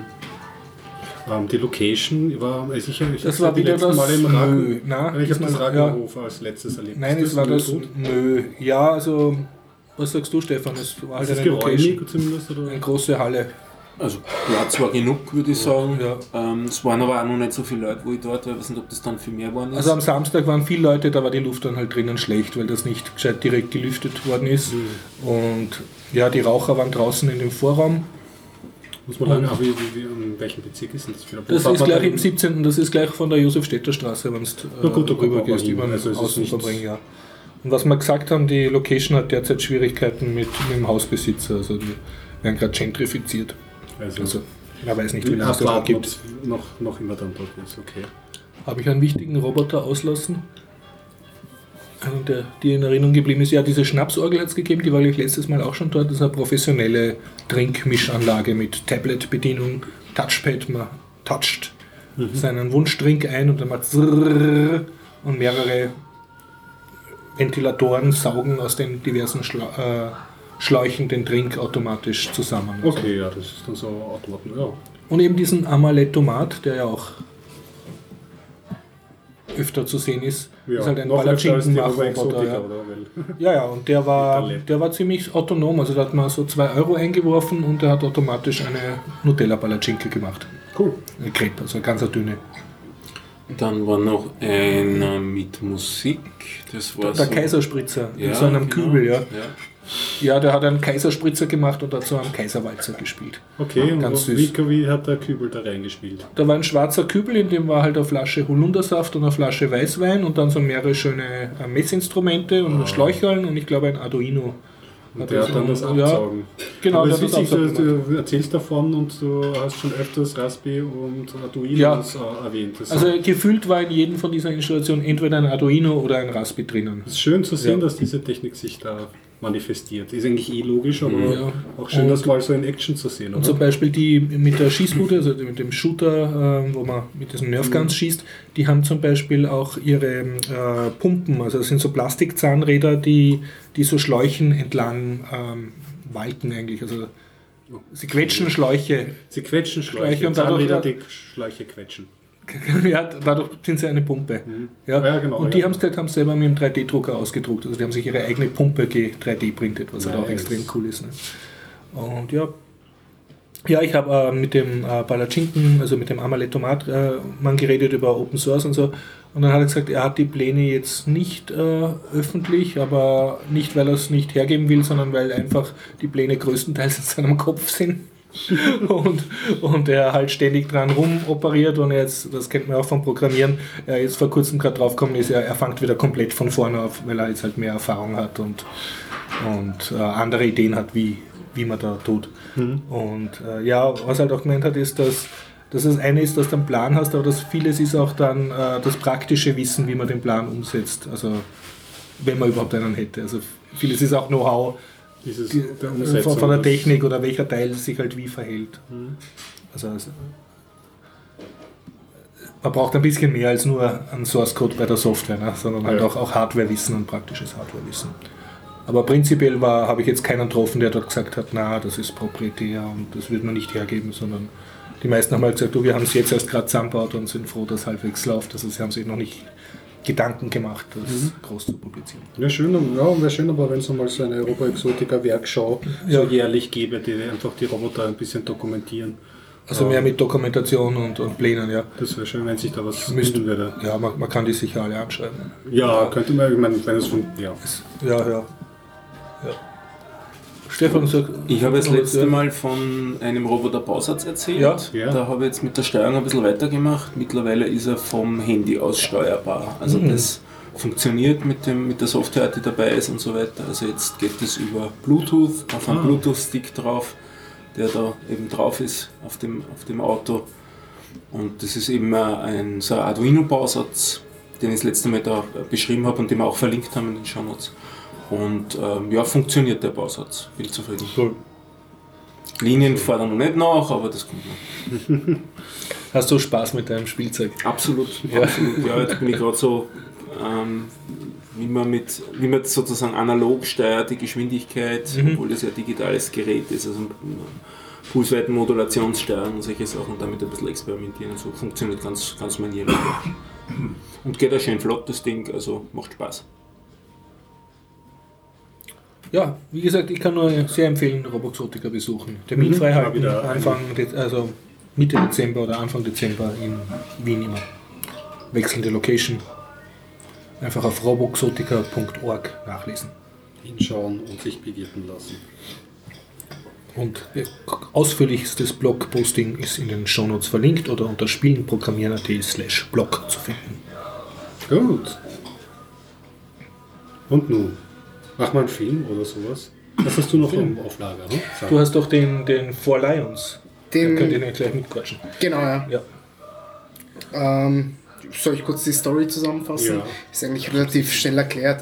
Die Location war sicher. Das war wieder das Nö. Ich habe das Ragnarhof als letztes erlebt. Nein, es war das Nö. Ja, also, was sagst du, Stefan? Es war halt eine Location. Zumindest, oder? Eine große Halle. Also Platz war genug, würde ich sagen. Ja. Es waren aber auch noch nicht so viele Leute, wo ich dort war. Ich weiß nicht, ob das dann viel mehr waren. Also am Samstag waren viele Leute, da war die Luft dann halt drinnen schlecht, weil das nicht gescheit direkt gelüftet worden ist. Und ja, die Raucher waren draußen in dem Vorraum. Muss man sagen, in welchem Bezirk ist das? Das ist gleich im 17. Das ist gleich von der Josef-Städter-Straße, wenn du rübergehst, über den Außenverbring, ja. Und was wir gesagt haben, die Location hat derzeit Schwierigkeiten mit dem Hausbesitzer, also die werden gerade gentrifiziert. Also man weiß nicht, wie lange es das noch gibt. Noch immer dann dort ist, okay. Habe ich einen wichtigen Roboter auslassen? Der dir in Erinnerung geblieben ist, ja, diese Schnapsorgel hat es gegeben, die war ich letztes Mal auch schon dort. Das ist eine professionelle Trinkmischanlage mit Tablet-Bedienung, Touchpad, man toucht seinen Wunschdrink ein und dann macht und mehrere Ventilatoren saugen aus den diversen Schläuchen den Drink automatisch zusammen. Okay, ja, das ist dann so Automaten, ja. Und eben diesen Amalet-Tomat, der ja auch öfter zu sehen ist. Ja, Ist halt ein noch öfter als die Palatschinken-Machroboter. Exotica, Ja. oder? Ja, und der war ziemlich autonom. Also da hat man so 2 Euro eingeworfen und der hat automatisch eine Nutella-Palatschinke gemacht. Cool. Eine Crepe, also eine ganz dünne. Dann war noch einer mit Musik. Das war Der so, Kaiserspritzer in ja, so einem genau, Kübel, ja. ja. Ja, der hat einen Kaiserspritzer gemacht und hat so einen Kaiserwalzer gespielt. Okay, und Ganz süß. wie hat der Kübel da reingespielt? Da war ein schwarzer Kübel, in dem war halt eine Flasche Holundersaft und eine Flasche Weißwein und dann so mehrere schöne Messinstrumente und Schläucherln und ich glaube ein Arduino. Und der hat dann das Ja, absaugen. genau, Aber der es hat ist das wichtig, absaugen du erzählst davon und du hast schon öfters Raspi und Arduino Ja. erwähnt. Das Also gefühlt war in jedem von dieser Installationen entweder ein Arduino oder ein Raspi drinnen. ist schön zu sehen, Ja. dass diese Technik sich da manifestiert. Ist eigentlich logisch, aber Ja. auch schön, Und- das mal so in Action zu sehen. Und Oder? zum Beispiel die mit der Schießbude, also mit dem Shooter, wo man mit diesen Nerfguns schießt, die haben zum Beispiel auch ihre Pumpen, also das sind so Plastikzahnräder, die so Schläuchen entlang walken eigentlich. Also sie quetschen Schläuche. Sie quetschen Schläuche Schläuche und dadurch- Zahnräder, die Schläuche quetschen. Ja, dadurch sind sie eine Pumpe. Ja. Ja, genau, Und die ja. haben es selber mit dem 3D-Drucker ausgedruckt. Also die haben sich ihre eigene Pumpe 3D-printet, was halt auch Nice. extrem cool ist. Ne? Und ja, ich habe mit dem Palatschinken, also mit dem Amaletomat-Mann geredet über Open Source und so. Und dann hat er gesagt, er hat die Pläne jetzt nicht öffentlich, aber nicht, weil er es nicht hergeben will, sondern weil einfach die Pläne größtenteils in seinem Kopf sind. und er halt ständig dran rumoperiert und jetzt, das kennt man auch vom Programmieren, er jetzt vor kurzem gerade draufgekommen ist, er fängt wieder komplett von vorne auf, weil er jetzt halt mehr Erfahrung hat und andere Ideen hat, wie man da tut. Und was er halt auch gemeint hat, ist, dass das eine ist, dass du einen Plan hast, aber das vieles ist auch dann das praktische Wissen, wie man den Plan umsetzt, also wenn man überhaupt einen hätte. Also vieles ist auch Know-how, Der Umsetzung von der des- Technik oder welcher Teil sich halt wie verhält. Also man braucht ein bisschen mehr als nur einen Source Code bei der Software, ne? Sondern halt Ja. auch Hardwarewissen und praktisches Hardwarewissen. Aber prinzipiell habe ich jetzt keinen getroffen, der dort gesagt hat, na, das ist proprietär und das wird man nicht hergeben, sondern die meisten haben halt gesagt, du, wir haben es jetzt erst gerade zusammengebaut und sind froh, dass es halbwegs läuft. Also sie haben sich noch nicht Gedanken gemacht, das groß zu publizieren. Wäre schön, wär schön, aber wenn es mal so eine Europa-Exotica-Werkschau Ja. so jährlich gäbe, die einfach die Roboter ein bisschen dokumentieren. Also mehr mit Dokumentation und Plänen, ja. Das wäre schön, wenn sich da was Müsste- finden würde. Ja, man kann die sicher alle anschreiben. Ja, könnte man, ich meine, wenn es von, ja. Ja. Stefan sagt... Ich habe das noch was, letzte ja? Mal von einem Roboter-Bausatz erzählt. Ja. Da habe ich jetzt mit der Steuerung ein bisschen weitergemacht. Mittlerweile ist er vom Handy aus steuerbar. Also das funktioniert mit der Software, die dabei ist und so weiter. Also jetzt geht es über Bluetooth, auf einen Bluetooth-Stick drauf, der da eben drauf ist auf dem Auto. Und das ist eben so ein Arduino-Bausatz, den ich das letzte Mal da beschrieben habe und den wir auch verlinkt haben in den Shownotes. Und funktioniert der Bausatz. Bin zufrieden. Cool. Linien fordern noch nicht nach, aber das kommt noch. Hast du Spaß mit deinem Spielzeug? Absolut. Ja, jetzt bin ich gerade so, wie man sozusagen analog steuert, die Geschwindigkeit, obwohl das ja ein digitales Gerät ist, also Pulsweitenmodulationssteuerung und solche Sachen, damit ein bisschen experimentieren und so. Funktioniert ganz manierlich. Und geht auch schön flott, das Ding, also macht Spaß. Ja, wie gesagt, ich kann nur sehr empfehlen, Roboxotica besuchen. Termin frei halten, wieder also Mitte Dezember oder Anfang Dezember in Wien immer. Wechselnde Location. Einfach auf roboxotica.org nachlesen. Hinschauen und sich begleiten lassen. Und ausführlichstes Blogposting ist in den Shownotes verlinkt oder unter spielenprogrammieren.at/blog zu finden. Gut. Und nun? Mach mal einen Film oder sowas. Was hast du noch auf Lager? Ne? Du hast doch den Four Lions. Da könnt ihr Den, nicht gleich mitquatschen. genau, ja. Ja. Soll ich kurz die Story zusammenfassen? Ja. Ist eigentlich relativ schnell erklärt.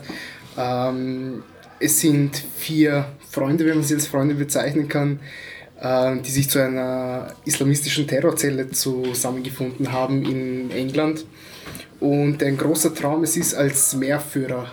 Es sind 4 Freunde, wenn man sie als Freunde bezeichnen kann, die sich zu einer islamistischen Terrorzelle zusammengefunden haben in England. Und ein großer Traum es ist, als Märtyrer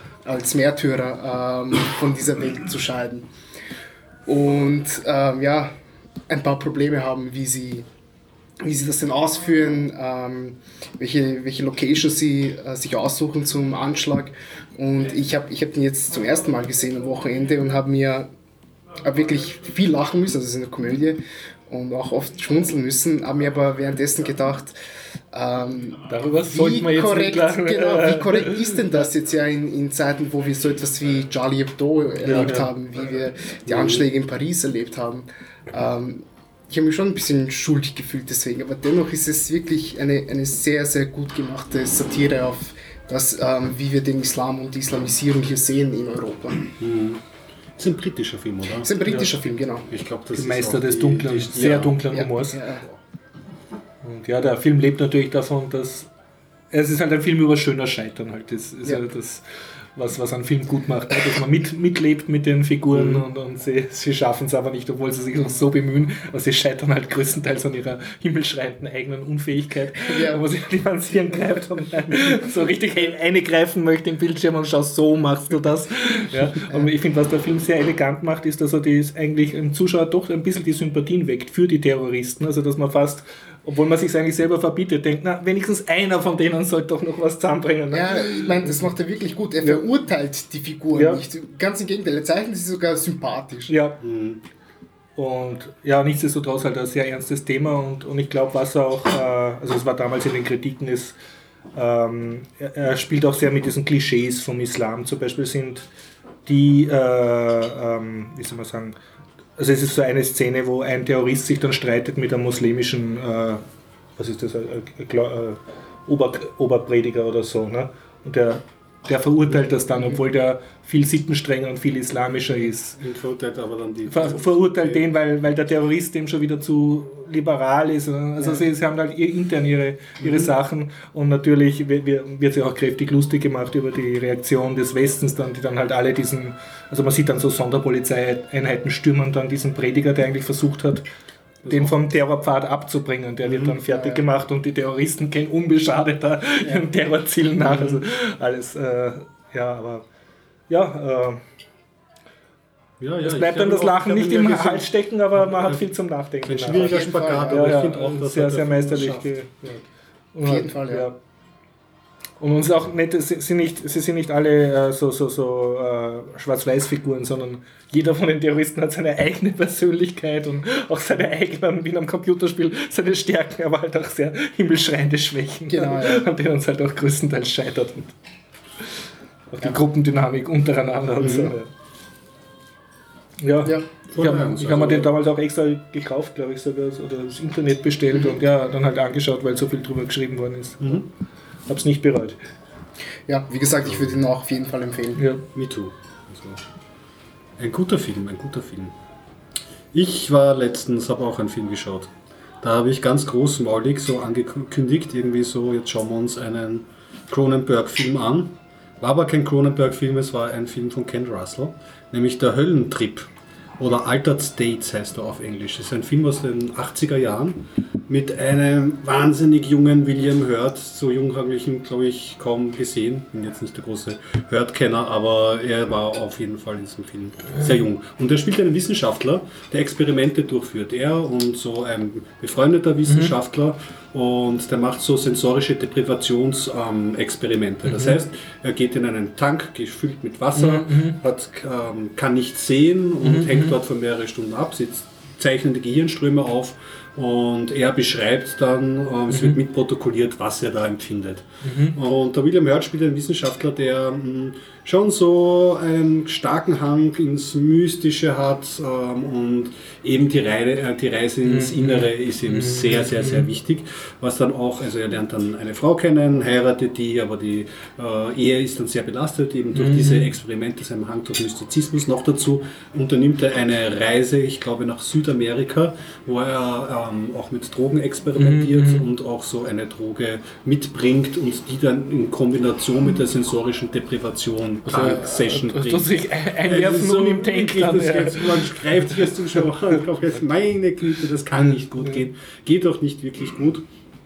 von dieser Welt zu scheiden. Und ein paar Probleme haben, wie sie wie sie das denn ausführen, welche Locations sie sich aussuchen zum Anschlag. Und ich hab den jetzt zum ersten Mal gesehen am Wochenende und habe wirklich viel lachen müssen, also es ist eine Komödie, und auch oft schmunzeln müssen, habe mir aber währenddessen gedacht, darüber sollten wir jetzt nicht lachen. Genau, wie korrekt ist denn das jetzt ja in Zeiten, wo wir so etwas wie Charlie Hebdo erlebt haben, wie wir die Anschläge in Paris erlebt haben. Ich habe mich schon ein bisschen schuldig gefühlt deswegen, aber dennoch ist es wirklich eine sehr, sehr gut gemachte Satire auf das, wie wir den Islam und die Islamisierung hier sehen in Europa. Das ist ein britischer Film, oder? Das ist ein britischer Film, genau. Ich glaube, das Die ist Meister auch des dunklen, sehr dunklen Humors. Ja. Und ja, der Film lebt natürlich davon, dass es ist halt ein Film über schöner Scheitern halt. Das ist ja das, was einen Film gut macht, ne? Dass man mitlebt mit den Figuren und sie schaffen es aber nicht, obwohl sie sich noch so bemühen, aber sie scheitern halt größtenteils an ihrer himmelschreienden eigenen Unfähigkeit, wo sie an das Hirn greift und so richtig eingreifen möchte im Bildschirm und schau, so machst du das. Ja? Und ich finde, was der Film sehr elegant macht, ist, dass er eigentlich im Zuschauer doch ein bisschen die Sympathien weckt für die Terroristen, also dass man fast, obwohl man sich eigentlich selber verbietet, denkt, na, wenigstens einer von denen sollte doch noch was zusammenbringen. Ne? Ja, ich meine, das macht er wirklich gut. Er verurteilt die Figuren nicht. Ganz im Gegenteil, er zeichnet sie sogar sympathisch. Ja. Und ja, nichtsdestotrotz halt ein sehr ernstes Thema und ich glaube, was er auch, also es war damals in den Kritiken, ist, er spielt auch sehr mit diesen Klischees vom Islam. Zum Beispiel sind die, wie soll man sagen, also es ist so eine Szene, wo ein Terrorist sich dann streitet mit einem muslimischen, was ist das, Oberprediger oder so, ne? Und der verurteilt das dann, obwohl der viel sittenstrenger und viel islamischer ist. Und verurteilt aber dann die... Verurteilt den, weil der Terrorist dem schon wieder zu liberal ist. Also sie haben halt intern ihre Sachen und natürlich wird sich auch kräftig lustig gemacht über die Reaktion des Westens, die dann halt alle also man sieht dann so Sonderpolizeieinheiten stürmen dann diesen Prediger, der eigentlich versucht hat, den vom Terrorpfad abzubringen. Der wird dann fertig gemacht und die Terroristen gehen unbeschadeter ihren Terrorzielen nach. Also alles, aber es bleibt dann das Lachen nicht im Hals stecken, aber man hat viel zum Nachdenken. Ein schwieriger Spagat, aber ich finde auch, dass sehr, sehr meisterlich. Auf jeden Fall, ja. Und uns auch nicht, sie sind nicht alle so Schwarz-Weiß-Figuren, sondern jeder von den Terroristen hat seine eigene Persönlichkeit und auch seine eigenen, wie in einem Computerspiel, seine Stärken, aber halt auch sehr himmelschreiende Schwächen, an denen uns halt auch größtenteils scheitert. Und auch die Gruppendynamik untereinander und so. Ja. Ich habe mir den damals auch extra gekauft, glaube ich, sogar, oder das Internet bestellt und dann halt angeschaut, weil so viel drüber geschrieben worden ist. Habe es nicht bereut. Ja, wie gesagt, ich würde ihn auch auf jeden Fall empfehlen. Ja. Me too. Also, ein guter Film. Ich war letztens, habe auch einen Film geschaut. Da habe ich ganz großmaulig so angekündigt, irgendwie so, jetzt schauen wir uns einen Cronenberg-Film an. War aber kein Cronenberg-Film, es war ein Film von Ken Russell, nämlich Der Höllentrip. Oder Altered States heißt er auf Englisch. Das ist ein Film aus den 80er Jahren mit einem wahnsinnig jungen William Hurt. So jung habe ich ihn, glaube ich, kaum gesehen. Bin jetzt nicht der große Hurt-Kenner, aber er war auf jeden Fall in diesem Film sehr jung. Und er spielt einen Wissenschaftler, der Experimente durchführt. Er und so ein befreundeter Wissenschaftler und der macht so sensorische Deprivationsexperimente. Das heißt, er geht in einen Tank, gefüllt mit Wasser, kann nicht sehen und hängt dort für mehrere Stunden ab, zeichnet die Gehirnströme auf und er beschreibt dann, es wird mitprotokolliert, was er da empfindet. Und der William Hurt spielt einen Wissenschaftler, der schon so einen starken Hang ins Mystische hat und eben die Reise ins Innere ist ihm sehr, sehr, sehr wichtig. Was dann auch, also er lernt dann eine Frau kennen, heiratet die, aber die Ehe ist dann sehr belastet, eben durch diese Experimente, seinem Hang durch Mystizismus. Noch dazu unternimmt er eine Reise, ich glaube nach Südamerika, wo er auch mit Drogen experimentiert und auch so eine Droge mitbringt und die dann in Kombination mit der sensorischen Deprivation Session bringt. Das sich einwerfen und im Tank dann. Man greift sich als Zuschauer und kauft jetzt, meine Güte, das kann nicht gut gehen. Geht doch nicht wirklich gut.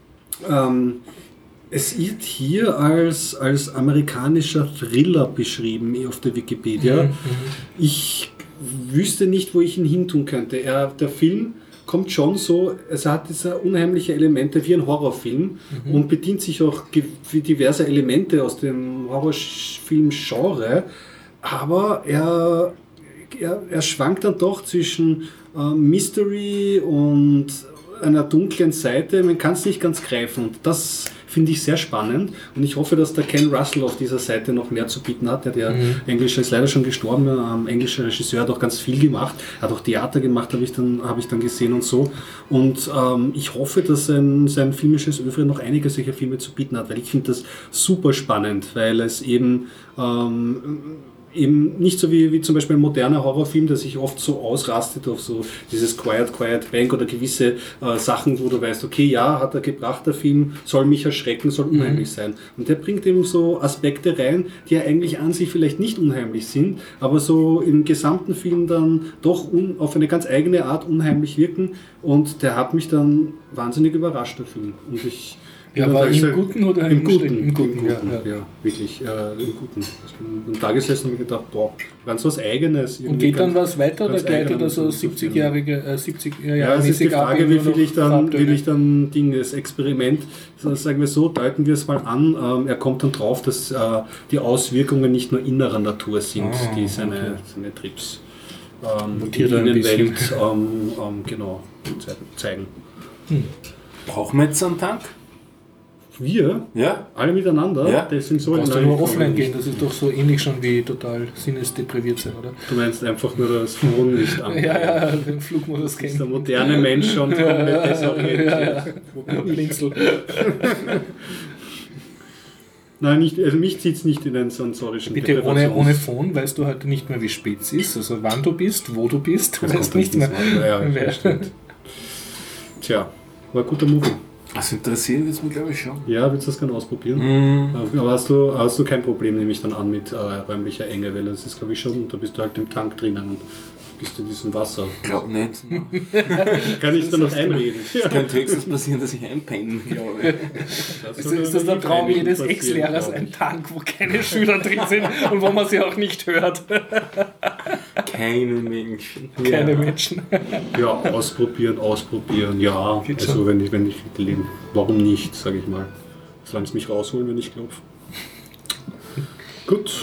Es wird hier als amerikanischer Thriller beschrieben auf der Wikipedia. Ich wüsste nicht, wo ich ihn hintun könnte. Der Film kommt schon so, es hat diese unheimliche Elemente wie ein Horrorfilm und bedient sich auch wie diverse Elemente aus dem Horrorfilm-Genre, aber er schwankt dann doch zwischen Mystery und einer dunklen Seite. Man kann es nicht ganz greifen und das finde ich sehr spannend und ich hoffe, dass der Ken Russell auf dieser Seite noch mehr zu bieten hat. Der Englische ist leider schon gestorben, englischer Regisseur, hat auch ganz viel gemacht, hat auch Theater gemacht, habe ich dann gesehen und so. Und ich hoffe, dass sein filmisches Övre noch einige solcher Filme zu bieten hat, weil ich finde das super spannend, weil es eben nicht so wie zum Beispiel ein moderner Horrorfilm, der sich oft so ausrastet auf so dieses Quiet Bank oder gewisse Sachen, wo du weißt, okay, ja, hat er gebracht, der Film, soll mich erschrecken, soll unheimlich sein. Und der bringt eben so Aspekte rein, die ja eigentlich an sich vielleicht nicht unheimlich sind, aber so im gesamten Film dann doch auf eine ganz eigene Art unheimlich wirken und der hat mich dann wahnsinnig überrascht, der Film. Und ja, war im Guten oder im Guten? Im Guten, ja, wirklich, im Guten. Ich bin da gesessen und mir gedacht, boah, ganz was Eigenes. Und geht dann was weiter oder gleitet das so 70-jährige, 70 Jahre? Ja, es ist die Frage, wie will ich dann das Experiment, sagen wir so, deuten wir es mal an, er kommt dann drauf, dass die Auswirkungen nicht nur innerer Natur sind, die seine Trips die Innenwelt genau zeigen. Brauchen wir jetzt einen Tank? Wir? Ja. Alle miteinander? Ja. Das sind so Du kannst doch nur offline gehen, das ist doch so ähnlich schon wie total sinnesdepriviert sein, oder? Du meinst einfach nur das Phone nicht an. Ja, den Flugmodus kennen. Der moderne Mensch schon komplett desorientiert. Blinzel. Nein, also mich zieht es nicht in einen sensorischen Bitte ohne Phone weißt du heute nicht mehr, wie spät es ist, also wann du bist, wo du bist, du weißt nicht mehr. Ja, stimmt. Tja, war ein guter Movie. Das interessiert jetzt mich, glaube ich, schon. Ja, willst du das gerne ausprobieren? Aber hast du kein Problem, nehme ich dann an, mit räumlicher Enge, weil das ist, glaube ich, schon, da bist du halt im Tank drinnen und bist in diesem Wasser. Ich glaube nicht. Kann ich da noch einreden? Es könnte höchstens passieren, dass ich einpenne, glaube ich. Ist das der Traum jedes Ex-Lehrers, ein Tank, wo keine Schüler drin sind und wo man sie auch nicht hört? Keine Menschen. Keine Menschen. Ja, ausprobieren, ja. Also wenn ich leben, warum nicht, sage ich mal. Solange es mich rausholen, wenn ich klopfe. Gut.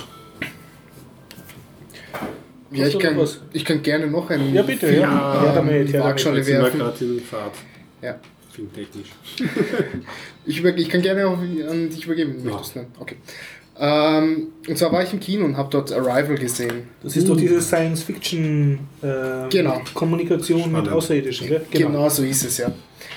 Ja, ich kann gerne noch einen ja, bitte, Film Waagschale werfen. Gerade in Fahrt. Ja. Filmtechnisch. Ich kann gerne auch an dich übergeben. Möchtest, ne? Okay. Und zwar war ich im Kino und habe dort Arrival gesehen. Das ist doch diese Science-Fiction genau. Kommunikation mit Außerirdischen, gell? Genau so ist es, ja.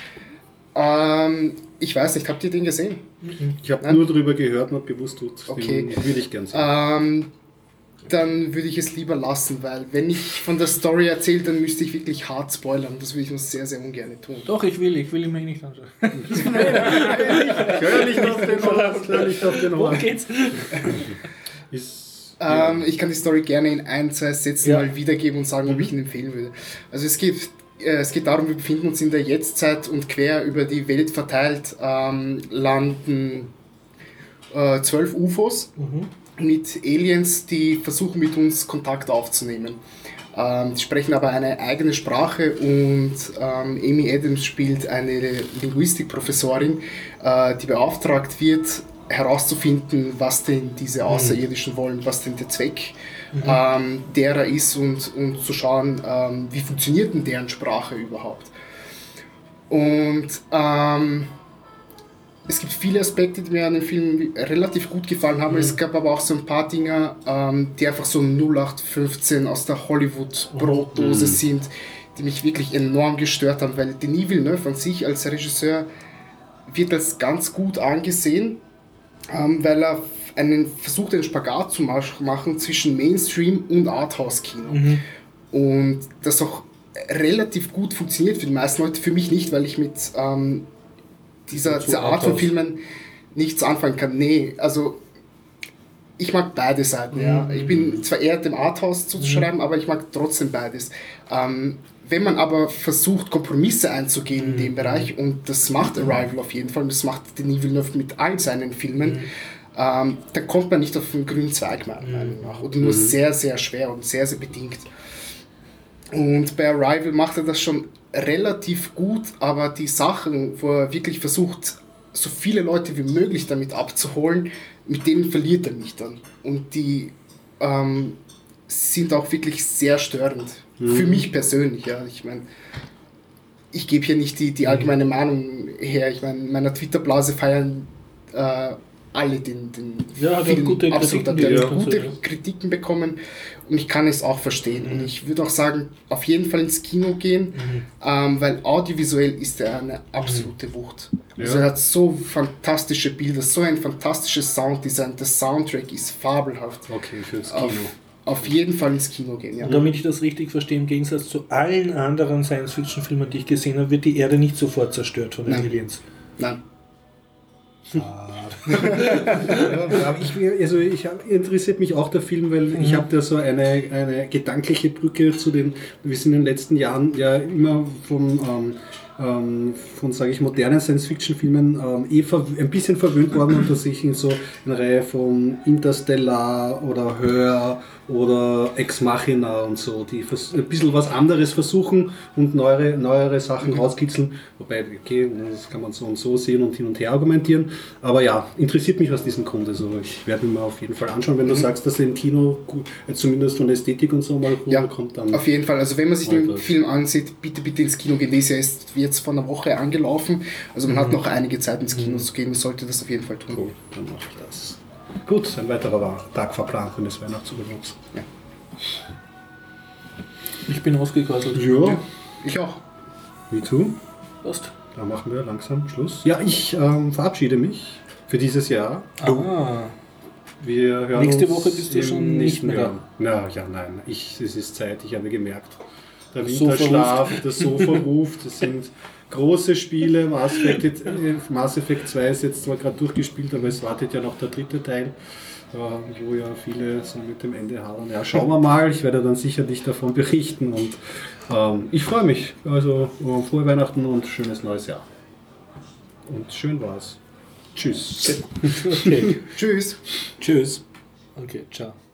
Ich weiß nicht, habt ihr den gesehen? Ich habe nur darüber gehört, noch bewusst okay. Würde ich gerne sehen. Dann würde ich es lieber lassen, weil wenn ich von der Story erzähle, dann müsste ich wirklich hart spoilern. Das würde ich nur sehr, sehr ungern tun. Doch, ich will ihn mir nicht anschauen. Ich höre nicht auf den Horn. Worum geht's? Ich kann die Story gerne in 1-2 Sätzen mal wiedergeben und sagen, ob ich ihn empfehlen würde. Also es geht darum, wir befinden uns in der Jetztzeit und quer über die Welt verteilt landen 12 UFOs. Mit Aliens, die versuchen mit uns Kontakt aufzunehmen. Die sprechen aber eine eigene Sprache und Amy Adams spielt eine Linguistikprofessorin, die beauftragt wird, herauszufinden, was denn diese Außerirdischen wollen, was denn der Zweck derer ist und zu schauen, wie funktioniert denn deren Sprache überhaupt. Und es gibt viele Aspekte, die mir an dem Film relativ gut gefallen haben. Es gab aber auch so ein paar Dinge, die einfach so 0815 aus der Hollywood-Brotdose sind, die mich wirklich enorm gestört haben, weil Denis Villeneuve an sich als Regisseur wird als ganz gut angesehen, weil er versucht, einen Spagat zu machen zwischen Mainstream und Arthouse-Kino. Und das auch relativ gut funktioniert für die meisten Leute, für mich nicht, weil ich mit dieser Art von Filmen nichts anfangen kann. Nee, also ich mag beide Seiten. Ja. Ich bin zwar eher dem Arthouse zuzuschreiben, aber ich mag trotzdem beides. Wenn man aber versucht, Kompromisse einzugehen in dem Bereich, und das macht Arrival auf jeden Fall, und das macht Denis Villeneuve mit all seinen Filmen, dann kommt man nicht auf den grünen Zweig, meiner Meinung nach. Oder nur sehr, sehr schwer und sehr, sehr bedingt. Und bei Arrival macht er das schon relativ gut, aber die Sachen, wo er wirklich versucht, so viele Leute wie möglich damit abzuholen, mit denen verliert er mich dann. Und die sind auch wirklich sehr störend. Für mich persönlich, ja. Ich meine, ich gebe hier nicht die allgemeine Meinung her. Ich meine, in meiner Twitter-Blase feiern alle den ja, Film gute absolut. Kritiken, Der hat gute Kritiken bekommen und ich kann es auch verstehen. Und ich würde auch sagen, auf jeden Fall ins Kino gehen, weil audiovisuell ist er eine absolute Wucht. Also er hat so fantastische Bilder, so ein fantastisches Sounddesign, der Soundtrack ist fabelhaft. Okay, fürs Kino. Auf jeden Fall ins Kino gehen, ja. Und damit ich das richtig verstehe, im Gegensatz zu allen anderen Science-Fiction-Filmen, die ich gesehen habe, wird die Erde nicht sofort zerstört von den Aliens. Nein. Ja, interessiert mich auch der Film, weil ich habe da so eine gedankliche Brücke zu den, wir sind in den letzten Jahren ja immer von sage ich, modernen Science-Fiction-Filmen ein bisschen verwöhnt worden und dass ich in so eine Reihe von Interstellar oder Hör oder Ex Machina und so, die ein bisschen was anderes versuchen und neuere Sachen rauskitzeln. Wobei, okay, das kann man so und so sehen und hin und her argumentieren. Aber ja, interessiert mich aus diesem Grund. Also ich werde mir mal auf jeden Fall anschauen, wenn du sagst, dass er im Kino zumindest von der Ästhetik und so mal rüberkommt. Dann auf jeden Fall. Also wenn man sich den Film ansieht, bitte ins Kino gehen. Der ist ja jetzt vor einer Woche angelaufen. Also man hat noch einige Zeit ins Kino zu gehen. Man sollte das auf jeden Fall tun. Cool, dann mache ich das. Gut, ein weiterer Tag verplant für das Weihnachtsüberwachs. Ja. Ich bin ausgequasselt. Ja, ich auch. Me too. Passt. Dann machen wir langsam Schluss. Ja, ich verabschiede mich für dieses Jahr. Wir hören Nächste uns Woche bist du schon nicht mehr da. Nein. Es ist Zeit, ich habe gemerkt. Der Winterschlaf, das Sofa ruft, das sind große Spiele. Mass Effect 2 ist jetzt zwar gerade durchgespielt, aber es wartet ja noch der dritte Teil, wo ja viele so mit dem Ende hadern. Ja, schauen wir mal, ich werde dann sicherlich davon berichten und ich freue mich. Also frohe Weihnachten und schönes neues Jahr. Und schön war's. Tschüss. Okay. Tschüss. Tschüss. Okay, ciao.